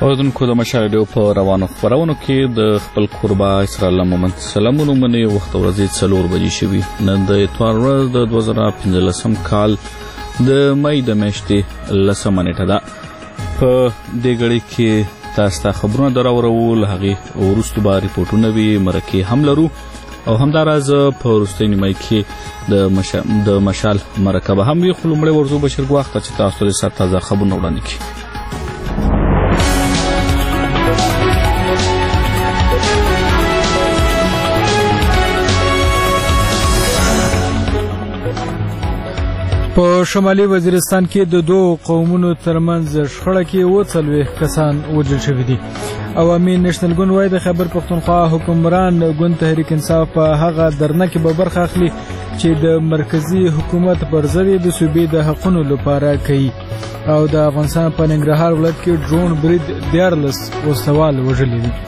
اوردونکو د مشال ریډیو په روانو خپرونو کې د خپل قربا اسرائیل محمد سلامونو منې وخت ورځې 4 بجې شوي. نن د اتوار ورځ د 2015 کال د مې د میاشتې 10 نیټه ده. په دې غړي کې تاسو ته خبرونه دراورول، هغه ورستو به ریپورتونه وي، مرکه هم لرو او همداراز په وروستۍ نیمه کې د مشال مرکه هم وي. خو لومړی ورځو بشیر وخت چې تاسو ته سره تازه خبرونه وړاندې کړي. په شمالي وزیرستان کې د دوه قومونو ترمنځ شخړه کې 40 کسان وژل شوي دي. عوامي نېشنل ګوند وايي د خیبر پختونخوا حکمران ګوند تحریک انصاف په هغه درنه کې به برخه اخلي چې د مرکزی حکومت پر ضد د صوبې د حقونو لپاره کوي. او د افغانستان په ننګرهار ولایت کې ډرون برید 14 وسوال وژلي دي.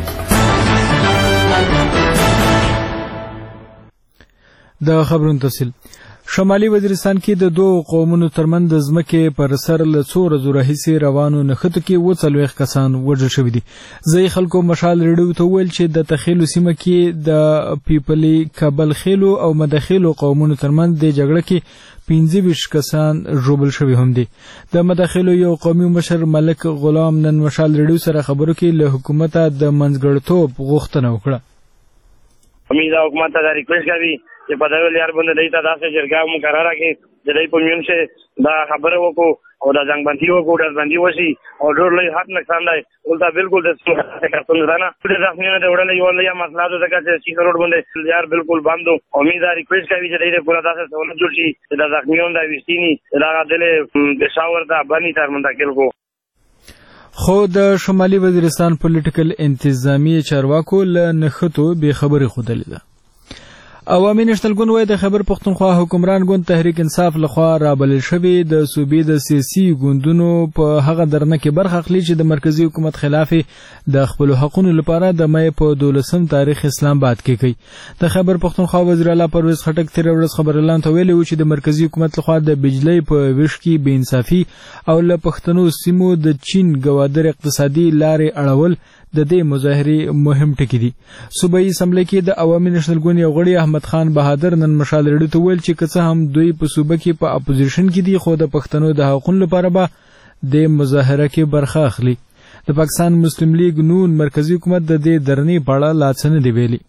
د خبرونو تفصیل. شمالي وزیرستان کې د دوه قومونو ترمنځ د ځمکې پر سر له څو ورځو راهیسې روانو نښتو کې 40 کسان وژل شوي دي. ځایي خلکو مشال ریډیو ته وویل چې د تخیلو سیمه کې د پیپلي کابل خیلو او مداخلو قومونو ترمنځ د جګړه کې 25 کسان ژوبل شوي هم دي. د مداخلو یو قومي مشر ملک غلام نن مشال ریډیو سره خبرو کې له حکومته د منځګړتوب غوښتنه وکړه. امید حکومت ته ریکویسټ کوي چې په دغه لار باندې دایته داسې جرګه مقرره کړي چې دای په میون شه دا خبره وکړو او دا جنگ بندي وکړو، دا بندي وشي او ډېر لوی حد نقصان دی. ولدا بالکل د څه کارتون نه ټول ځخمینه د وړلې یو لوی مسله ده چې سیس روډ باندې یار بالکل بندو. امید ریکویسټ کوي چې دایته پورا داسې سہولت جوړ شي چې دا ځخمیون دا وستینی دا دله پېښور ته باندې تر منتقل کو. خو د شمالي وزیرستان پولیټیکل انتظامی چارواکو له نښتو بې خبري ښودلې ده. عوامي نېشنل ګوند وايي د خیبر پختونخوا حکمران ګوند تحریک انصاف لخوا رابلل شوی د صوبې د سیاسي ګوندونو په هغه درنه کې برخه اخلي چې د مرکزی حکومت خلاف د خپل حقوقو لپاره د مې په 12 تاریخ اسلام آباد کې کوي. د خیبر پختونخوا وزیر اعلی پرویز خټک تیر ورځ خبر اعلان ته ویلي و چې د مرکزی حکومت لخوا د بجلی په ویش کې بې انصافي او له پښتنو سیمو د چین ګوادر اقتصادي لارې اړول د دې مظاهرې مهم ټکي دي. صوبایي اسمبلی کې د عوامي نېشنل ګوند یو غړي احمد خان بهادر نن مشال ریډیو ته ویل چې که څه هم دوی په صوبه کې په اپوزیشن کې دي خو د پښتنو د حقوقو لپاره به د مظاهره کې برخه اخلي. د پاکستان مسلم لیگ نون مرکزی حکومت د دې درنې په اړه لا څه نه دی ویلي.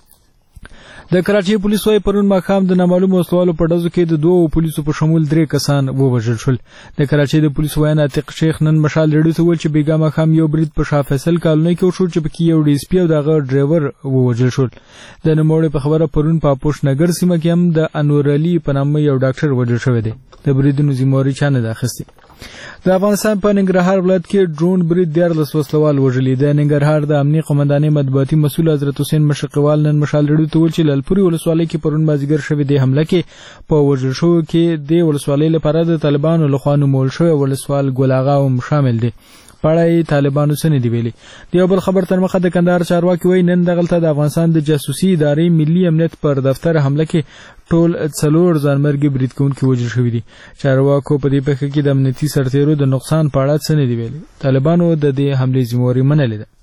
د کراچۍ پولیس وايي پرون ماښام د نامعلومو وسلوالو په ډزو کې د 2 پولیسو په شمول 3 کسان ووژل شول. د کراچۍ د پولیس وایي عتیق شیخ نن مشال ریډیو ته ویل چې بیګا ماښام یو برید په شاه فیصل کالونی کې وشو چې پکې یو ډي اس پي او دغه ډرایور ووژل شول. د نوموړي په خبره پرون په پوش نګر سیمه کې هم د انور علي په نامه یو ډاکټر وژل شوی دی. د بریدونو ذمہواری چا نه اخیستې. د افغانستان په ننګرهار ولایت کې ډرون برید 14 وسلوال وژلي. د ننګرهار د امنیه قومندانۍ مطبوعاتي مسؤل حضرت حسین مشرقیوال نن مشال ریډیو ته ویل چې لالپوري ولسوالۍ کې پرون مازیګر شوې د حمله کې په وژل شوو کې د ولسوالۍ لپاره د طالبانو لخوا نومول شوی ولسوال ګل اغا هم شامل دی. پړای طالبانو سره دی ویلي. د یو بل خبر تر مخه د کندهار چارواکي وایي نن دغلته د افغانستان د جاسوسي ادارې ملي امنیت پر دفتر حمله کې ټول 4 ځانمرګي برید کوونکي وژل شوي دي. چارواکو په دې پیښه کې د امنیتي سرتیرو د نقصان په اړه څه نه دی ویلي. طالبانو د دې حملې ذمہواری منلې ده.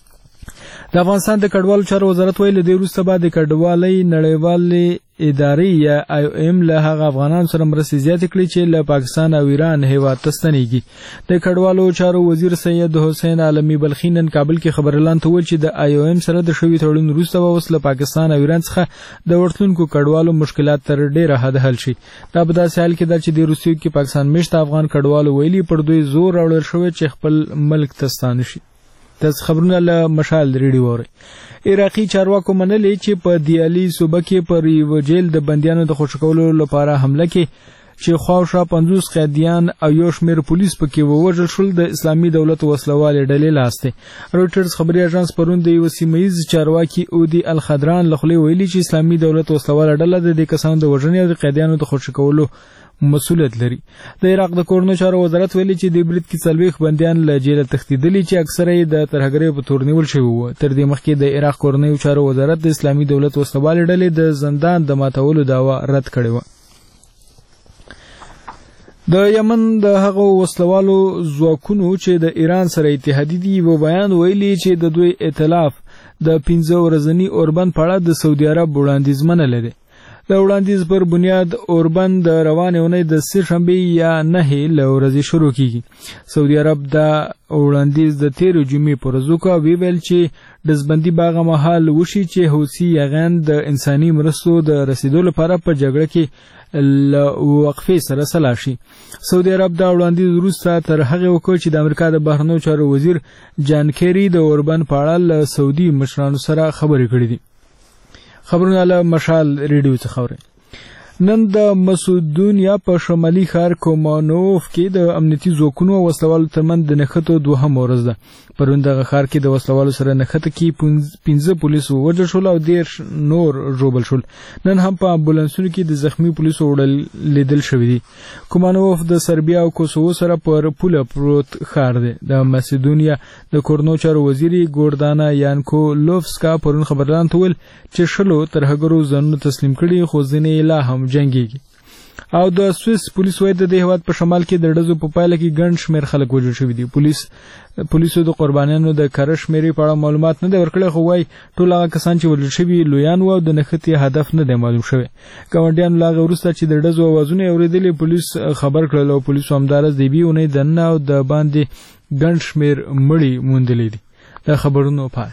د افغانستان د کډوالو چارو وزارت ویل د روسته بعد د کډوالۍ نړیوالې ادارې یا IOM له هغه افغانانو سره مرستې زیاتې کړې چې له پاکستان او ایران هیواد ته ستنېږي. د کډوالو چارو وزیر سید حسین عالمي بلخي نن کابل کې خبر اعلان ته ویل چې د IOM سره د شوي تړون وروسته به اوس له پاکستان او ایران څخه د ورتلونکو کډوالو مشکلات تر ډیره حد حل شي. دا په داسې حال کې ده چې د روسیې کې پاکستان میشته افغان کډوالو ویلي پر دوی زور راوړل شوی چې خپل ملک ته ستانه شي. د خبرونه له مشال ریډیو وره. عراقي چارواکو منلې چې په دیالي صوبه کې پر یو جیل د بندیانو د خوشی کولو لپاره حمله کې چې خواوشا 50 قیدیان او یو شمېر پولیس پکې ووژل شول د اسلامي دولت وسلوال ډلې لاسته. رويټرز خبري اژانس پرون د یو سیمایي چارواکي اودي الخضران لخوا ویلي چې اسلامي دولت وسلوال ډله د دې کسانو د وژنې او د قیدیانو د خوشی کولو مسؤلیت لري. د عراق د کورنو چارو وزارت ویلي چې د برید کې 40 بندیان له جیل تښتیدلي چې اکثره یې د ترهګرۍ په تور نیول شوي وو. تر دې مخکې د عراق کورنیو چارو وزارت د اسلامي دولت وسلوال ډلې د زندان د ماتولو دعوا رد کړې وه. د یمن د هغو وسلوالو ځواکونو چې د ایران سره اتحادي دي و بیان ویلي چې د دوی ائتلاف د 15 ورځني اوربند په اړه د سعودي عرب وړاندیز منلی دی. د وړاندیز پر بنیاد اوربند د روانې اونۍ د سهشنبې یا 9 له ورځې شروع کیږي. سعودي عرب دا وړاندیز د 13 جمعې پر ورځ وکړ. ویل چې ډزبندي به هغه مهال وشي چې حوثي یاغیان د انساني مرستو د رسیدو لپاره په جګړه کې له وقفې سره سلا شي. سعودي عرب دا وړاندیز وروسته تر هغې وکړ چې د امریکا د بهرنیو چارو وزیر جان کیری د اوربند په اړه له سعودي مشرانو سره خبرې کړې دي. خبرونه له مشال ریډیو څخه اورئ. نن د مسودونیا په شمالي ښار کومانوف کې د امنیتي ځواکونو او وسلوالو ترمنځ د نښتو دوهمه ورځ ده. پرون دغه ښار کې د وسلوالو سره نښته کې 15 پولیس ووژل شول او 13 نور ژوبل شول. نن هم په امبولانسونو کې د زخمی پولیسو وړل لیدل شوي دي. کومانوف د سربیا او کوسوو سره پر پوله پروت ښار دی. د مسودونیا د کورنو چارو وزیر ګوردانا یانکولوفسکا پرون خبريالانو ته ویل چې شلو ترهګرو ځانونه تسلیم کړي خو ځینې لا هم جنګيږي. او د سویس پولیس وایي د دې هیواد په شمال کې د ډزو په پایله کې ګڼ شمېر خلک وژل شوي دي. پولیسو د قربانیانو د کره شمېرې په اړه معلومات نه دی ورکړی خو وایي ټول هغه کسان چې وژل شوي لویان وو او د نښتې هدف نه دی معلوم شوی. ګاونډیانو له هغې وروسته چې د ډزو اوازونه یې اورېدلې پولیس خبر کړل او پولیسو همداراز د یوې اونۍ دننه او د باندې ګڼ شمېر مړي موندلي دي. د خبرونو پای.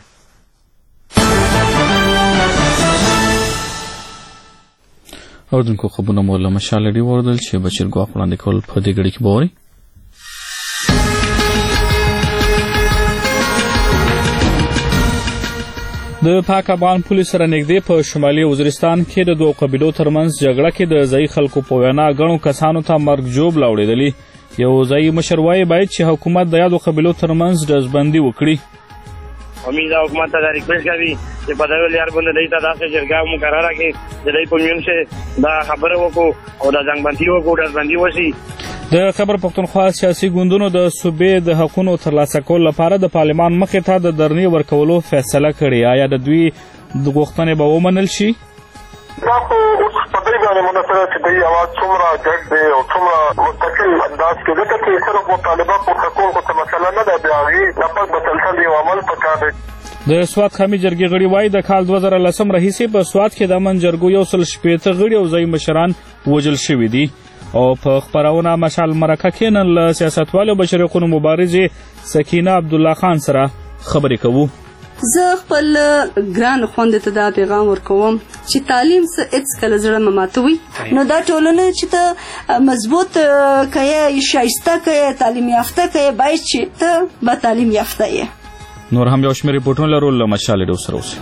اوردونکو خبرونه مو له مشال ریډیو واوریدل چې بشیر ګواښ وړاندې کول په دې غړي کې به واورئ. د پاک افغان پولیس سره نږدې په شمالي وزیرستان کې د دوو قبیلو ترمنځ جګړه کې د ځایي خلکو په وینا ګڼو کسانو ته مرګ ژوبله اورېدلي. یو ځایي مشر وایي باید چې حکومت د یادو قبیلو ترمنځ ډزبندي وکړي. امید حکومت ته ریکویسټ کوي چې په دغه لار باندې دوی ته داسې جرګه مقرره کړي چې دوی په میون کې دا خبره وکړو او دا جنګبندي وکړو ډزبندي وشي. د خیبر پښتونخوا سیاسي ګوندونو د صوبې د حقونو ترلاسه کولو لپاره د پارلمان مخې ته د درنې ورکولو فیصله کړې. آیا د دوی د غوښتنې به ومنل شي؟ دا خو اوس په دې باندې منحصره چې دوی اواز څومره ګډ دی او څومره مستقل انداز کې ځکه چې صرف مطالبه پورته کول خو څه مسله نه ده. د هغې لپاره مسلسل یو عمل پکار دی. د سوات خامي جرګې غړي وایي د کال 2010 راهیسې په سوات کې د امن جرګو 160 غړي او ځایي مشران وژل شوي دي. او په خپرونه مشال مرکه کې نن له سیاستوالو بشري حقوقو مبارزې سکینه عبدالله خان سره خبرې کوو. زه خپل ګران خویندو ته دا پیغام ورکوم چې تعلیم څه هېڅکله زړه مه ماتوئ. نو دا ټولنه چې ته مضبوط کړې ښایسته کړې تعلیم یافته کړې باید چې ته به تعلیم یافته یې. نور هم یو شمېر ریپورټونه لرو له مشال ریډیو سره اوسئ.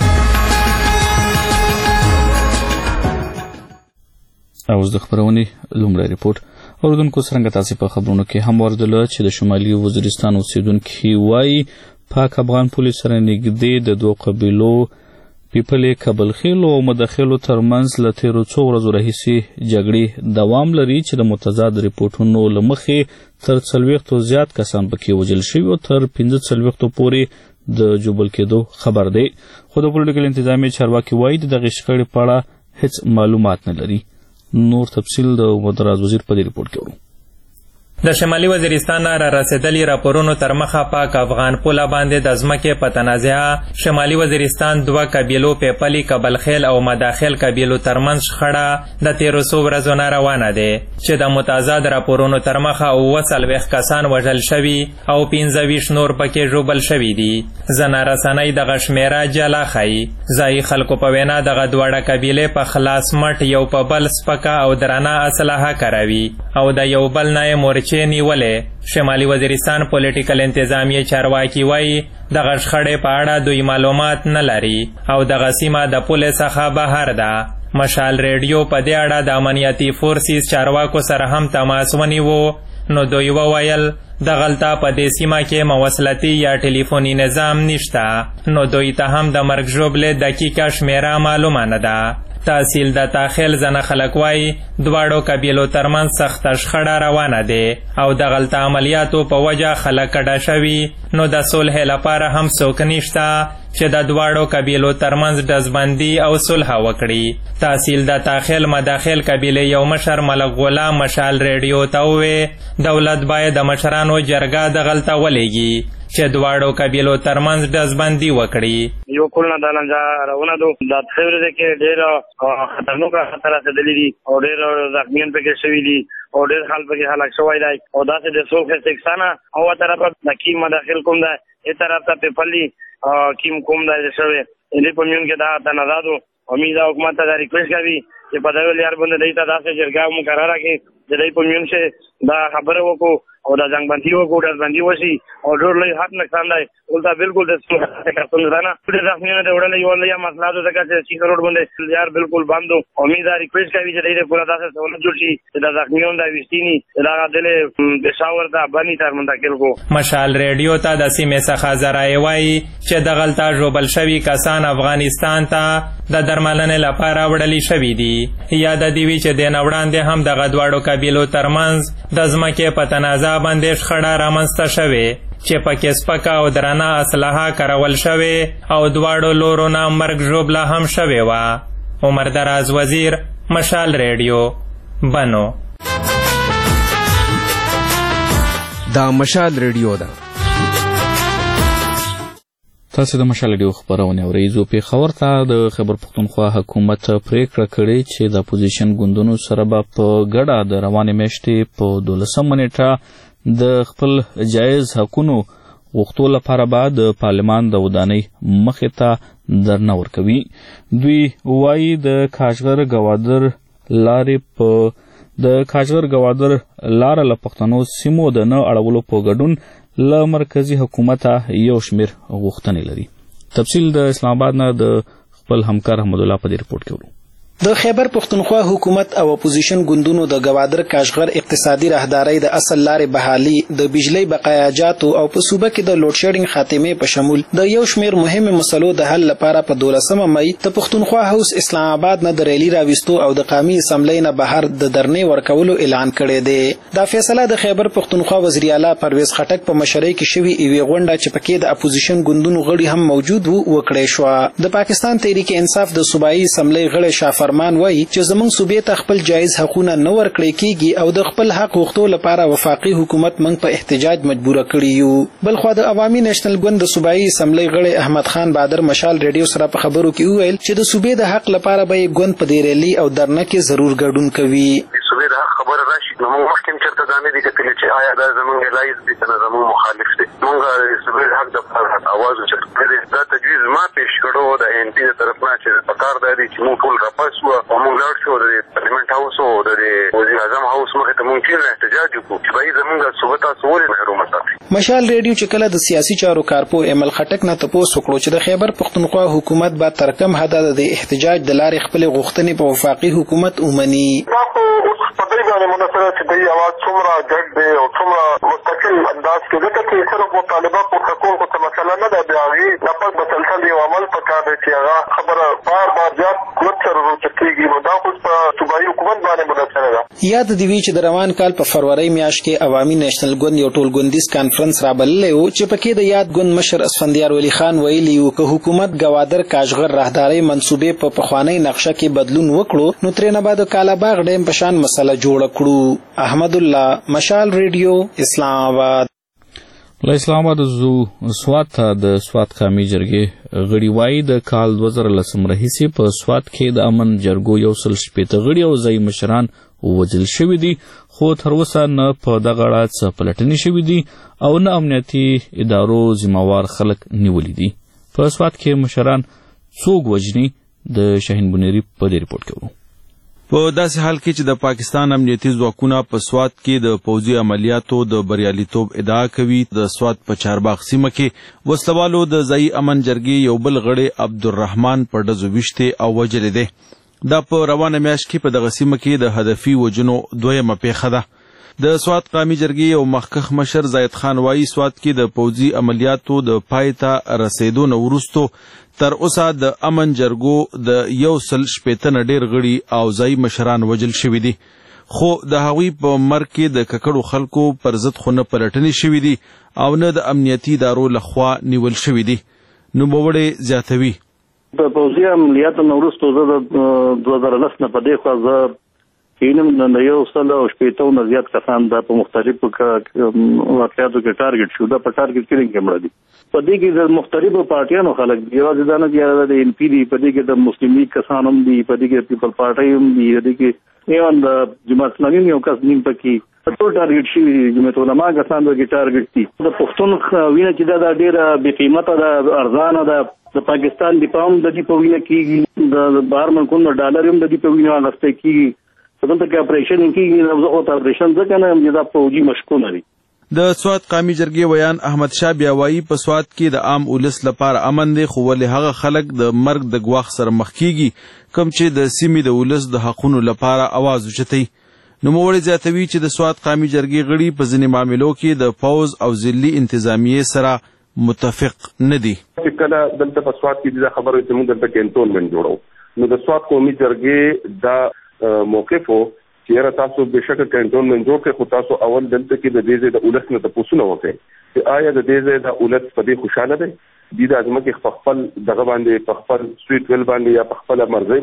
اوس د خپرونې لومړی ریپورټ. اوریدونکو څرنګه تاسې په خبرونو کې هم واورېدله چې د شمالي وزیرستان اوسېدونکي وایي پاک افغان پولیس سره نږدې د دوو قبیلو پیپلې کابلخیلو او مداخلو ترمنځ له تېرو څو ورځو راهیسې جګړې دوام لري چې د متضاد ریپورټونو له مخې تر 40 زیات کسان پکې وژل شوي او تر 45 پورې د جوبل کېدو خبر دی. خو د پولیټیکل انتظامیې چارواکي وایي د دغې شخړې په اړه هیڅ معلومات نه لري. نور تفصیل د مدراز وزیر په دې ریپورټ کې ورو. د شمالي وزیرستان را رسیدلي راپورونو تر مخه پاک افغان پوله باندې د ځمکې په تنازعه شمالي وزیرستان دوه قبیلو پیپلي کابلخیل او مداخل قبیلو ترمنځ شخړه د 13 ورځو نه روانه ده چې د متضاد راپورونو تر مخه 40 کسان وژل شوي او 15 نور پکې ژوبل شوي دي. ځنه رسنۍ دغه شمیره جلا ښیي. ځایي خلکو په وینا دغه دواړه قبیلې په خلاص مټ یو په بل سپکه او درانه اسلحه کاروي او د یو بل نه یې نیولې. شمالي وزیرستان پولیټیکل انتظامیې چارواکي وایي دغه شخړې په اړه دوی معلومات نه لري او دغه سیمه د پولې څخه بهر ده. مشال ریډیو په دې اړه د امنیتي فورسز چارواکو سره هم تماس ونیو نو دوی وویل دغلته په دې سیمه کې مواصلاتي یا ټلیفوني نظام نشته، نو دوی ته هم د مرګ ژوبلې دقیقه شمیره معلومه نه ده. تحصیل د تاخیل ځنه خلک وایي دواړو قبیلو ترمنځ سخته شخړه روانه دی او د غلطه عملیاتو په وجه خلک کډه شوي، نو د صلح لپاره هم څوک نشته چې د دواړو قبیلو ترمنځ ډزبندي او صلح وکړي. تحصیل د تاخیل مداخل قبیلې یو مشر ملک غلام مشال ریډیو ته وویل دولت باید د مشرانو جرګه دغلته ولېږي چې دواړو قبیلو ترمنځ ډزبندي وکړي. یو کولنه د لنجا راونه دو د خبرې کې ډېر خطرناک خطر راځلي دي او ډېر زخمیان پکې شوي دي او ډېر حال پکې هلاک شوی دی او داسې د څو فیصله او طرفه د کی مداخل کوم ده ای طرف ته پپلی کیم کوم ده شوی دې په میون کې دا تنازادو امید حکومت ته ریکویسټ کوي چې په دغه لار باندې دایته داسې جرګه مقرره کړي چې دای په میون شه دا خبره وکړو او دا جنگ بندي وکړو ډزبندي وشي او ډېر لوی حد نقصان دی ولته بالکل د څه نه ټول ځخمیانو ته وړل یو لوی مسله ده چې روډ باندې یار بالکل بند امید ریکویسټ کوي چې دې پورا داسې سہولت جوړ شي چې د ځخمیانو د وستینی دا دله پېښور ته باندې تر منتقل کو. مشال ریډیو ته د سیمې څخه ذرایع وایي چې د غلطه ژوبل شوي کسان افغانستان ته د درملنې لپاره وړلي شوي دي. یا د دې وی چې د نوړاندې هم د غدواړو قبیلو ترمنځ د ځمکې په تنازع باندې شخړه رامنځته شوې چې پکې سپکه او درنه اسلحه کارول شوې او دواړو لورو نه مرګ ژوبله هم شوې وه. عمر دراز وزیر، مشال ریډیو، بنو. دا مشال ریډیو ده. تاسو د مشال ریډیو خبرونه اورئ. پېښور ته د خیبر پښتونخوا حکومت پریکړه کړې چې د اپوزیشن ګوندونو سره به په ګډه د روانې میاشتې په 12 نیټه د خپل جایز حقونو غوښتو لپاره به د پارلمان د ودانۍ مخې ته درنه ورکوي. دوی وایي د کاشغر ګوادر لاره له پښتنو سیمو د نه اړولو په ګډون له مرکزی حکومته یو شمیر غوښتنې لري. تفصیل د اسلام آباد نه د خپل همکار احمد الله په دې رپورټ کې ورو. د خیبر پښتونخوا حکومت او اپوزیشن ګوندونو د گوادر کاشغر اقتصادي راهدارۍ د اصل لارې بحالي، د بجلی بقایاجاتو او په صوبه کې د لوډ شیډینګ خاتمې په شمول د یو شمیر مهمه مسلو د حل لپاره په 12 مې د پښتونخوا هاوس اسلام آباد نه د ریلی راوستو او د قومي اسمبلی نه بهر د درنې ورکولو اعلان کړی دی. دا فیصله د خیبر پښتونخوا وزیر اعلی پرویز خټک په مشرۍ کې شوی ایوي غونډه چې پکې د اپوزیشن ګوندونو غړي هم موجود وو وکړې شو. د پاکستان تحریک انصاف د صوبایي اسمبلی غړي شافرمان وایي چې زموږ صوبې ته خپل جایز حقونه نه ورکړی کیږي او د خپل حق غوښتو لپاره وفاقي حکومت موږ په احتجاج مجبور کړی یو. بلخو د عوامي نېشنل ګوند د صوبایي اسمبلی غړي احمد خان بادر مشال ریډیو سره په خبرو کې وویل چې د صوبې د حق لپاره به ګوند په دې ریلی او درنه کې ضرور ګډون کوي. صوبې د حق خبره راشي نو موږ مخکې چرته ځانې دي کتلې چې آیا دا زموږ لایز دي کنه زموږ مخالف دي. موږ د صوبې حق د اواز وچړو دا تجویز ما پیش کړو د ان پی طرف نه چې په کار دی چې موږ ټول راپاس وو او موږ لاړ شو د پارلیمنت هاوس او د وزیر اعظم هاوس مخې ته موږ چې احتجاج وکړو چې باید زموږ صوبې تاسو ولې محروم ساتي. مشال ریډیو چې کله د سیاسي چارو کارپو امل خټک نه تپوس وکړو چې د خیبر پښتونخوا حکومت به تر کم حد د احتجاج د لارې خپل غوښتنې په وفاقي حکومت ومني. باندې مناسبه چې د اواز څومره ګډ دی او څومره مستقل انداز کې ځکه چې صرف مطالبه پورته کول خو څه مسله نه ده، بیا هغې لپاره مسلسل یو عمل پکار دی چې هغه خبره بار زیات قوت سره روچه کېږي. نو دا خو په صوبایي حکومت باندې منحصره ده. یاد دې وي چې د روان کال په فروری میاشت کې عوامي نېشنل ګوند یو ټولګوندیز کانفرنس رابللی و چې پکې د یاد ګوند مشر اسفندیار ولی خان ویلي و که حکومت ګوادر کاشغر راهدارۍ منصوبې په پخوانۍ نقشه کې بدلون وکړو نو ترې نه به د کالاباغ ډیم په شان مسله جوړه کړو. احمد الله، مشال ریډیو، اسلام آباد. له اسلام آباد زو سوات ته د سوات قومي جرګې غړي وایي د کال 2010 راهیسې په سوات کې د امن جرګو 160 غړي او ځایي مشران وژل شوي دي، خو تر اوسه نه په دغه اړه څه پلټنې شوي دي او نه امنیتي ادارو ذمہوار خلک نیولي دي. په سوات کې مشران څوک وژني د شاهین بنيري په دې رپورټ کې ورو. په داسې حال کې چې د پاکستان امنیتي ځواکونه په سوات کې د پوځي عملیاتو د بریالیتوب ادعا کوي، د سوات په چارباغ سیمه کې وسلوالو د ځایي امن جرګې یو بل غړی عبدالرحمن په ډزو ویشتې او وژلی دی. دا په روانه میاشت کې په دغه سیمه کې د هدفي وژنو دویمه پیښه ده. د سوات قومي جرګې او مخکخ مشر زاید خان وایي سوات کې د پوځي عملیاتو د پای ته رسیدو نه وروستو تر اوسه د امن جرګو د 160 ډیر غړي او ځای مشران وجل شوي دي، خو د هغوی په مرګ کې د ککړو خلکو پر ضد خو نه پلټنې شوي دي او نه د امنیتي ادارو لخوا نیول شوي دي. نوموړی زیاتوي د پوځي عملیاتو نه وروسته زه د 2010 نه په دې خوا زه کینم د 160 نه زیات کسان دا په مختلفو واقعاتو کې ټارګټ شو. دا په ټارګټ کیلینګ کې مړه دي. په دې کې د مختلفو پارټیانو خلک دي، یوازې دا نه چې د MP دي، په دې کې د مسلم لیگ کسان هم دي، په دې کې پیپل پارټي هم دي، په دې کې ایوان د جماعت اسلامي یو کس نیم پکې ټول ټارګټ شي. جماعت علماء کسان د ټارګټ دي. د پښتون وینه چې دا ډیره بې قیمته ده، ارزانه ده. د پاکستان د پام د دې په وینه کې د بهر ملکونو ډالر هم د دې په وینه اغسته کیږي. دلته کې اپریشن کیږي، نو زه خو اپریشن ځکه نه هم دا فوجي مشکونه دي. د سوات قومي جرګې ویان احمد شاه بیا وایي په سوات کې د عام ولس لپاره امن دی، خو ولې هغه خلک د مرګ د ګواښ سره مخ کیږي کوم چې د سیمې د ولس د حقونو لپاره اواز اوچتوي. نوموړی زیاتوي چې د سوات قومي جرګې غړي په ځینې معاملو کې د پوځ او ضلعي انتظامیې سره متفق نه دي. کله دلته په سوات کې د خبرو چې موږ دلته کینټونمنټ جوړو، نو د سوات قومي جرګې دا موقفو چیرې تاسو بشکره کینټونمنټ جوړ کړئ، خو تاسو اول دلته کې د دې د اولس نه تاسو نه وکړئ چې آیا د دې د اولس په دې خوشاله دی د اعظم کې خپل دغه باندې په خپل سټریټ ویل باندې یا په خپل مرزي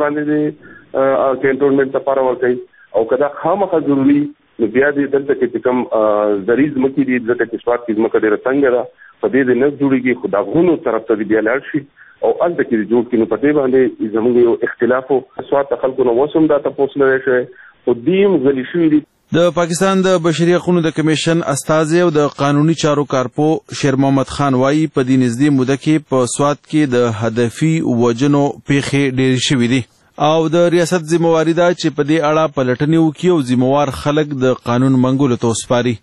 باندې کینټونمنټ لپاره ورکړي او کدا خامخا ضروري نو بیا دې دلته کې کوم زریز مکي دي ځکه چې سواد کې زمکه ډیره څنګه ده په دې نه جوړیږي خدا غونو طرف ته بیا لاړ شي او انت کې جوړ کینو په دې باندې زموږ یو اختلاف او سواد خلکو نو وسوم دا تاسو نه شي او دیم غلی شوی دي. د پاکستان د بشري حقوقو د کمیشن استازی او د قانوني چارو کارپو شیر محمد خان وایي په دې نږدې موده کې په سواد کې د هدفي وجنو پیښې ډېرې شوې دي او د ریاست ذمہواری ده چې په دې اړه پلټنې وکړي او ذمہوار خلک د قانون منګولو ته وسپاري.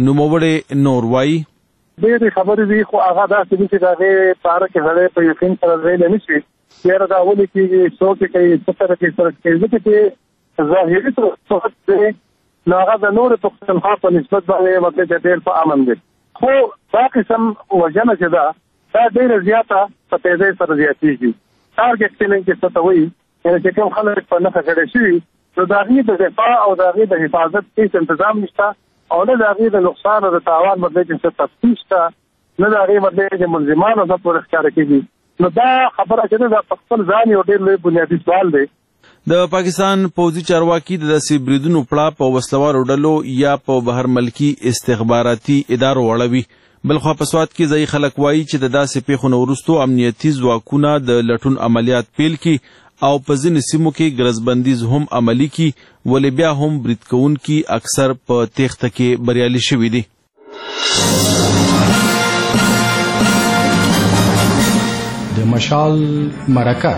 نوموړی نور وایي ډېرې خبرې دي خو هغه داسې دي چې د هغې په اړه کې سړی په یقین سره ویلی نه شي. یاره دا ولې کېږي، څوک یې کوي، څه سره کوي، ځکه چې ظاهري صحت دی نو هغه د نورو پښتونخوا په نسبت باندې مطلب چې ډېر په امن دی، خو دا قسم وژنه چې ده دا ډېره زیاته په تیزۍ سره زیاتېږي. ټارګټ کیلینګ چې څه ته وایي، یعنې چې کوم خلک په نښه کړی شوي نو د هغې د دفاع او د هغې د حفاظت هېڅ انتظام نشته او نه د هغې د نقصان او د تاوان مطلب چې څه تفتیش شته، نه د هغې مطلب چې ملزمانو ته پورې ښکاره کېږي. نو دا خبره چې ده دا په خپل ځان یو ډېر لوی بنیادي سوال دی. د پاکستان پوځي چارواکي د داسې بریدونو پړه په وسلوارو ډلو یا په بهر ملکي استخباراتي ادارو اړوي. بلخوا په سوات کې ځایي خلک وایي چې د داسې پیښو نه وروستو امنیتي ځواکونه د لټون عملیات پیل کړي او په ځینو سیمو کې ګرځبندیز هم عملي کړي، ولې بیا هم برید کوونکي اکثر په تیښته کې بریالي شوي دي. د مشال مرکه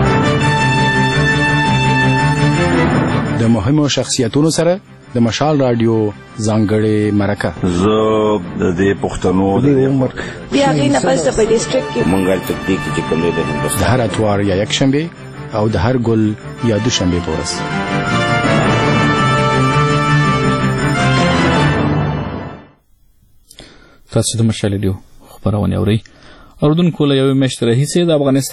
د مهمو شخصیتونو سره د مشال رادیو ځانګړې مرکه. زه د دې پښتنو د عمر بیا غینه پس د ډیسټریکټ کې منګل تکتیک چې کوم دی د هندوستان د هر اتوار یا یک شنبه او د هر ګل یا دوشنبه په ورځ. تاسو د مشال رادیو خبرونه اورئ. اردوونکو له یوې میاشتې راهیسې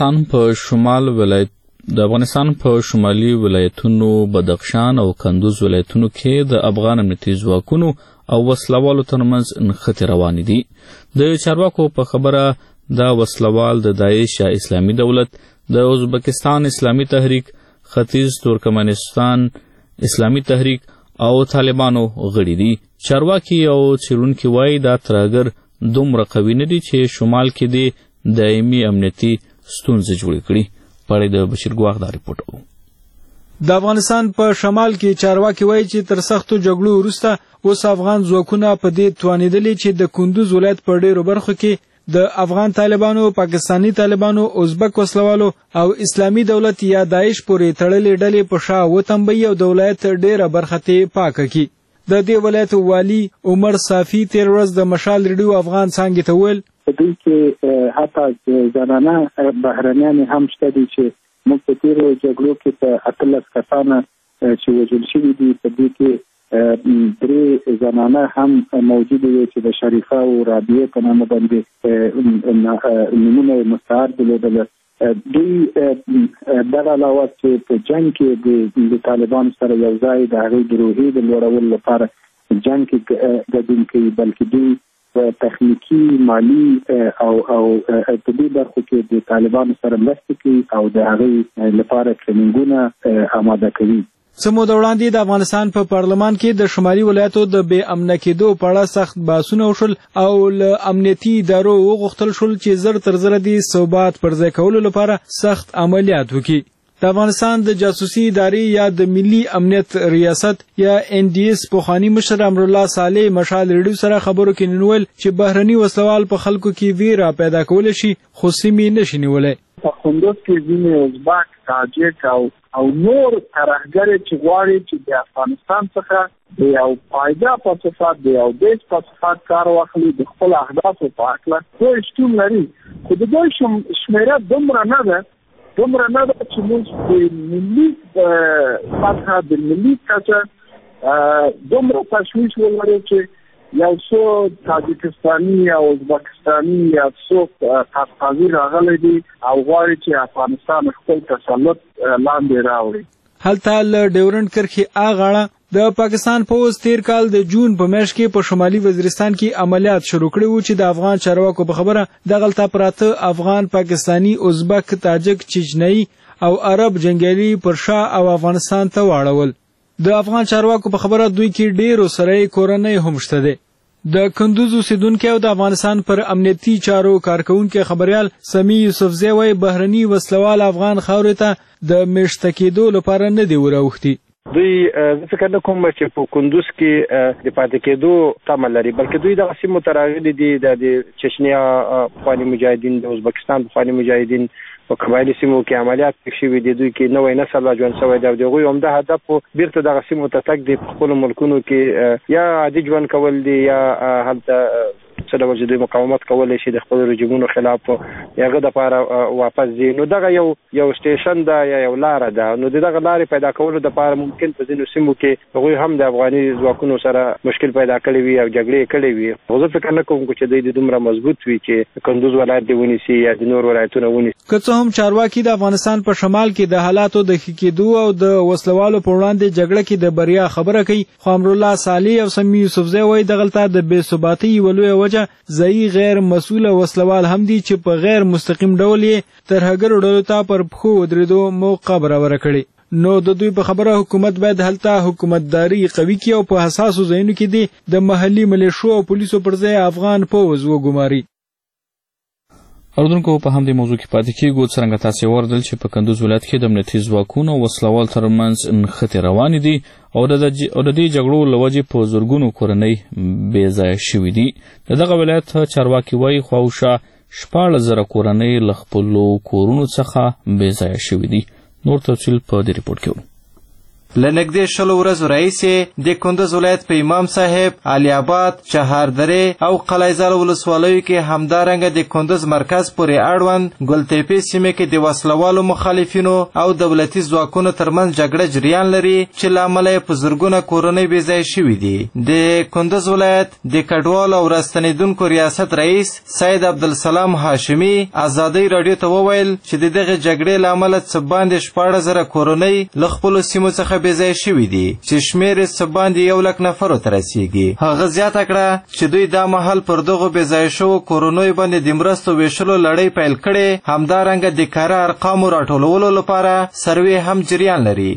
د افغانستان په شمالي ولایتونو بدخشان او کندوز ولایتونو کې د افغان امنیتي ځواکونو او وسلوالو ترمنځ نښتې روانې دي. د چارواکو په خبره دا وسلوال د داعش یا اسلامي دولت، د ازبکستان اسلامي تحریک، ختیځ ترکمنستان اسلامي تحریک او طالبانو غړي دي. چارواکي او څېړونکي وایي دا ترهګر دومره قوي نه دي چې شمال کې د دایمي امنیتي ستونزې جوړې کړي. پړې د بشیر ګواښ دا ریپورټ وو. د افغانستان په شمال کې چارواکي وایي چې تر سختو جګړو وروسته اوس افغان ځواکونه په دې توانېدلي چې د کندوز ولایت په ډېرو برخو کې د افغان طالبانو، پاکستاني طالبانو، ازبک وسلوالو او اسلامي دولت یا داعش پورې تړلې ډلې په شا وتمبوي او د ولایت ډېره برخه ته پاکه کړي. د دې ولایت والي عمر صافي تېر ورځ د مشال ریډیو افغان څانګې ته وویل په دې کې حتی زنانه بهرنیان هم شته دي چې موږ په تېرو جګړو کې په 18 کسانه چې وژل شوي دي، په دې کې درې زنانه هم موجود وي چې د شریفه او رابعه په نامه باندې نمونه مستعار درلودل. دوی دغه علاوه چې په جنګ کې د طالبانو سره یو ځای د هغوی د روحیې د لوړولو لپاره جنګ کې ګډون کوي، بلکې دوی تخنیکی، مالی او په دې برخو کې د طالبانو سره مرسته کوي او د هغوی لپاره ټریننګونه آماده کوي. څه موده وړاندې د افغانستان په پارلمان کې د شمالي ولایتو د بې امنه کېدو په اړه سخت بحثونه وشول او له امنیتي ادارو وغوښتل شول چې زر تر زره د ثبات پر ځای کولو لپاره سخت عملیات وکړي. د افغانستان د جاسوسي ادارې یا د ملي امنیت ریاست یا NDS پخواني مشر امرالله صالح مشال ریډیو سره خبرو کې ننویل چې بهرني وسلوال په خلکو کې ویره پیدا کولی شي خو سیمې نشي نیولی. په کندوز کې ځینې ازبک، تاجک او نور ترهګر چې غواړي چې د افغانستان څخه د یو پایده په صفت د یو بیس په صفت کار واخلي، د خپل اهدافو په هکله دوی شتون لري، خو د دوی شمېره دومره نه ده چې موږ د ملي سطحه د ملي کچه دومره تشویش ولرو چې یو څو تاجکستاني او ازبکستاني یا څو قفقازي راغلي دي او غواړي چې افغانستان خپل تسلط لاندې راوړي. هلته له ډیورنډ کرښې اغاړه د پاکستان پوز تیر کال د جون په میاشت کې په شمالي وزیرستان کې عملیات شروع کړي وو چې د افغان چارواکو په خبره دغلته پراته افغان، پاکستاني، ازبک، تاجک، چچنی او عرب جنگیالي پر شا او افغانستان ته واړول. د افغان چارواکو په خبره دوی کې ډېرو سره کورنۍ هم شته دي. د کندوز اوسیدونکي او د افغانستان پر امنیتي چارو کارکونکي خبريال سمی یوسفزی وایي بهرني وسلوال افغان خاورې ته د میشته کېدو لپاره نه دی وراوښتي. دوی فکر نه کوم چې په کندوز کې د پاتې کېدو تمه لري، بلکې دوی دغه سیمو ته راغلي دي د چچنیا پخواني مجاهدین، د ازبکستان پخواني مجاهدین په قبایلي سیمو کې عملیات شوي دي. دوی کې نوی نسل را ژوند شوی دی او د هغوی عمده هدف بیرته دغه سیمو ته تګ دی، په خپلو ملکونو کې یا عادي ژوند کول دي یا هلته څه ډول چې دوی مقاومت کولی شي د خپلو رژیمونو خلاف هغه دپاره واپس ځي. نو دغه یو سټیشن ده یا یو لاره ده، نو د دغه لارې پیدا کولو دپاره ممکن په ځینو سیمو کې هغوی هم د افغاني ځواکونو سره مشکل پیدا کړی وي او جګړې کړې وي. خو زه فکر نه کوم چې دوی دومره مضبوط وي چې کندوز ولایت دې ونیسي یا د نور ولایتونه ونیسي. که څه هم چارواکي د افغانستان په شمال کې د حالاتو د ښه کېدو او د وسلوالو په وړاندې جګړه کې د بریا خبره کوي، خو امرالله صالح او سمی یوسفزی وایي دغلته د بې ثباتۍ یوه لویه وجه ځایي غیر مسؤله وسلوال هم دي چې په غیر مستقیم ډول یې ترهګرو ډلو ته پر پښو ودرېدو موقع برابره کړې. نو د دوی په خبره حکومت باید هلته حکومتداري قوي کړي او په حساسو ځایونو کې دي د محلي ملیشو او پولیسو پر ځای افغان پوځ وګماري. اردوونکو په همدې موضوع کې پاتې کېږو. څرنګه تاسې واوریدل چې په کندوز ولایت کې د امنیتي ځواکونو او وسلوال ترمنځ نښتې روانې دي او د دې جګړو له وجې په زرګونو کورنۍ بې ځایه شوي دي. د دغه ولایت چارواکي وایي خواوشا 14,000 کورنۍ له خپلو کورونو څخه بې ځایه شوي دي. نور تفصیل په دې رپورټ کې لنګدې 20 ورځو راهیسې د کندوز ولایت په امام صاحب، علي آباد، چهاردرې او قلعهزال ولسوالیو کې همدارنګه د کندوز مرکز پورې اړوند ګلتېپې سیمې کې د وسلوالو مخالفینو او دولتي ځواکونو ترمنځ جګړه جریان لري چې له امله یې په زرګونه کورنۍ بې ځایه شوي دي. د کندوز ولایت د کډوالو او راستنېدونکو ریاست رئیس سید عبدالسلام هاشمي ازادۍ راډیو ته وویل چې د دغې جګړې له امله څه باندې 14,000 کورنۍ له خپلو سیمو څخه بې ځایه شوي دي چې شمېر یې څه باندې 100,000 نفرو ته رسیږي. هغه زیاته کړه چې دوی دا مهال پر دغو بې ځایه شوو کورنیو باندې د مرستو ویشلو لړۍ پیل کړې، همدارنګه د کاره ارقامو راټولولو لپاره سروې هم جریان لري.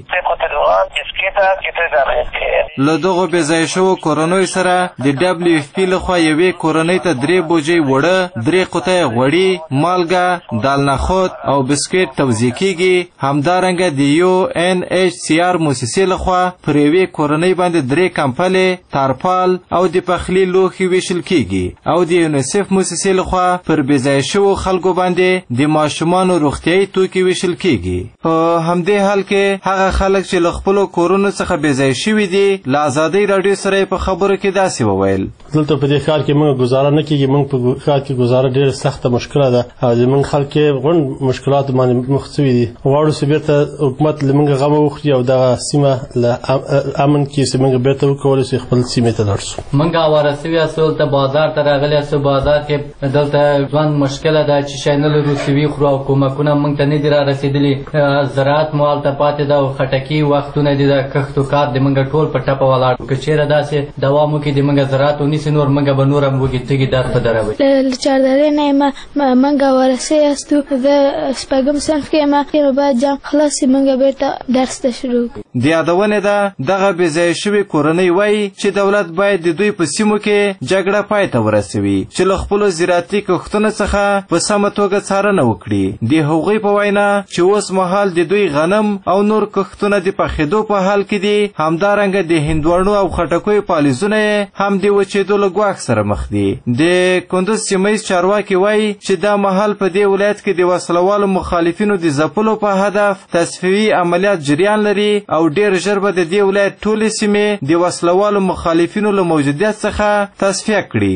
له دغو بې ځایه شوو کورنیو سره د WFP لخوا یوې کورنۍ ته 3 بوجۍ وړه، 3 قطۍ غوړي، مالګه، دال نخود او بسکټ توزیع کیږي. همدارنګه د UNHCR موسسې لخوا پر یوې کورنۍ باندې 3 کمپلې، تارپال او د پخلي لوښي ویشل کیږي او د یونیسف موسسې لخوا پر بې ځایه شوو خلکو باندې د ماشومانو روغتیایي توکي ویشل کیږي. په همدې حال کې هغه خلک چې له خپلو خپلو کورونو څخه بېځایه شوي دي. له ازادۍ راډیو سره په خبرو کې داسې وویل: دلته په دې ښار کې موږ ګزاره نه کېږي. موږ په ښار کې ګزاره ډېره سخته مشکله ده او زموږ خلک یې غونډ مشکلاتو باندې مخ شوي دي. غواړو چې بېرته حکومت له موږ غمه وخوري او دغه سیمه له امن کې چې موږ بېرته وکولی شو خپل سیمې ته لاړ شو. موږ اواره سوي یاستو، دلته بازار ته راغلي یاستو. بازار کې دلته ژوند مشکله ده چې شی نه لرو چې وي خورو او کومکونه موږ ته نه دي را رسېدلي. زراعت مو هلته پاتې ده او خټکي وختونه دي د کښتو کار د موږ ټول په ټپه ولاړ. که چېرې داسې دوام وکړي د موږ زراعت ونیسي نور موږ به نور هم وږي تږي در په دره وي. له چاردرې نه یم موږ اواره سوي یاستو. زه شپږم صنف کې یم. نو باید جام خلاص شي موږ بېرته درس ته شروع کړو. د یادونې ده دغه بېځایه شوې کورنۍ وایي چې دولت باید د دوی په سیمو کې جګړه پای ته ورسوي چې له خپلو زراعتي کښتونو څخه په سمه توګه څارنه وکړي. د هغوی په وینا چې اوس مهال د دوی غنم او نور کښتونه د پخېدو په حال کې دي. همدارنګه د هندواڼو او خټکیو پالیزونه یې هم د وچېدو له ګواښ سره مخ دي. د کندوز سیمهیز چارواکي وایي چې دا مهال په دې ولایت کې د وسلوالو مخالفینو د ځپلو په هدف تصفیوي عملیات جریان لري او ډېر ژر به د دې ولایت ټولې سیمې د وسلوالو مخالفینو له موجودیت څخه تصفیه کړي.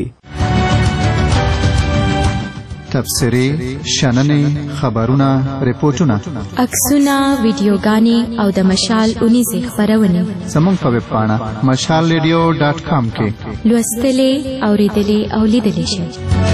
تبصرې، شننې، خبرونه، ریپورټونه، عکسونه، ویډیوګانې او د مشال اونیزې خپرونې زموږ په ویب پاڼه mashalradio.com کې لوستلې، اورېدلې او لیدلې شئ.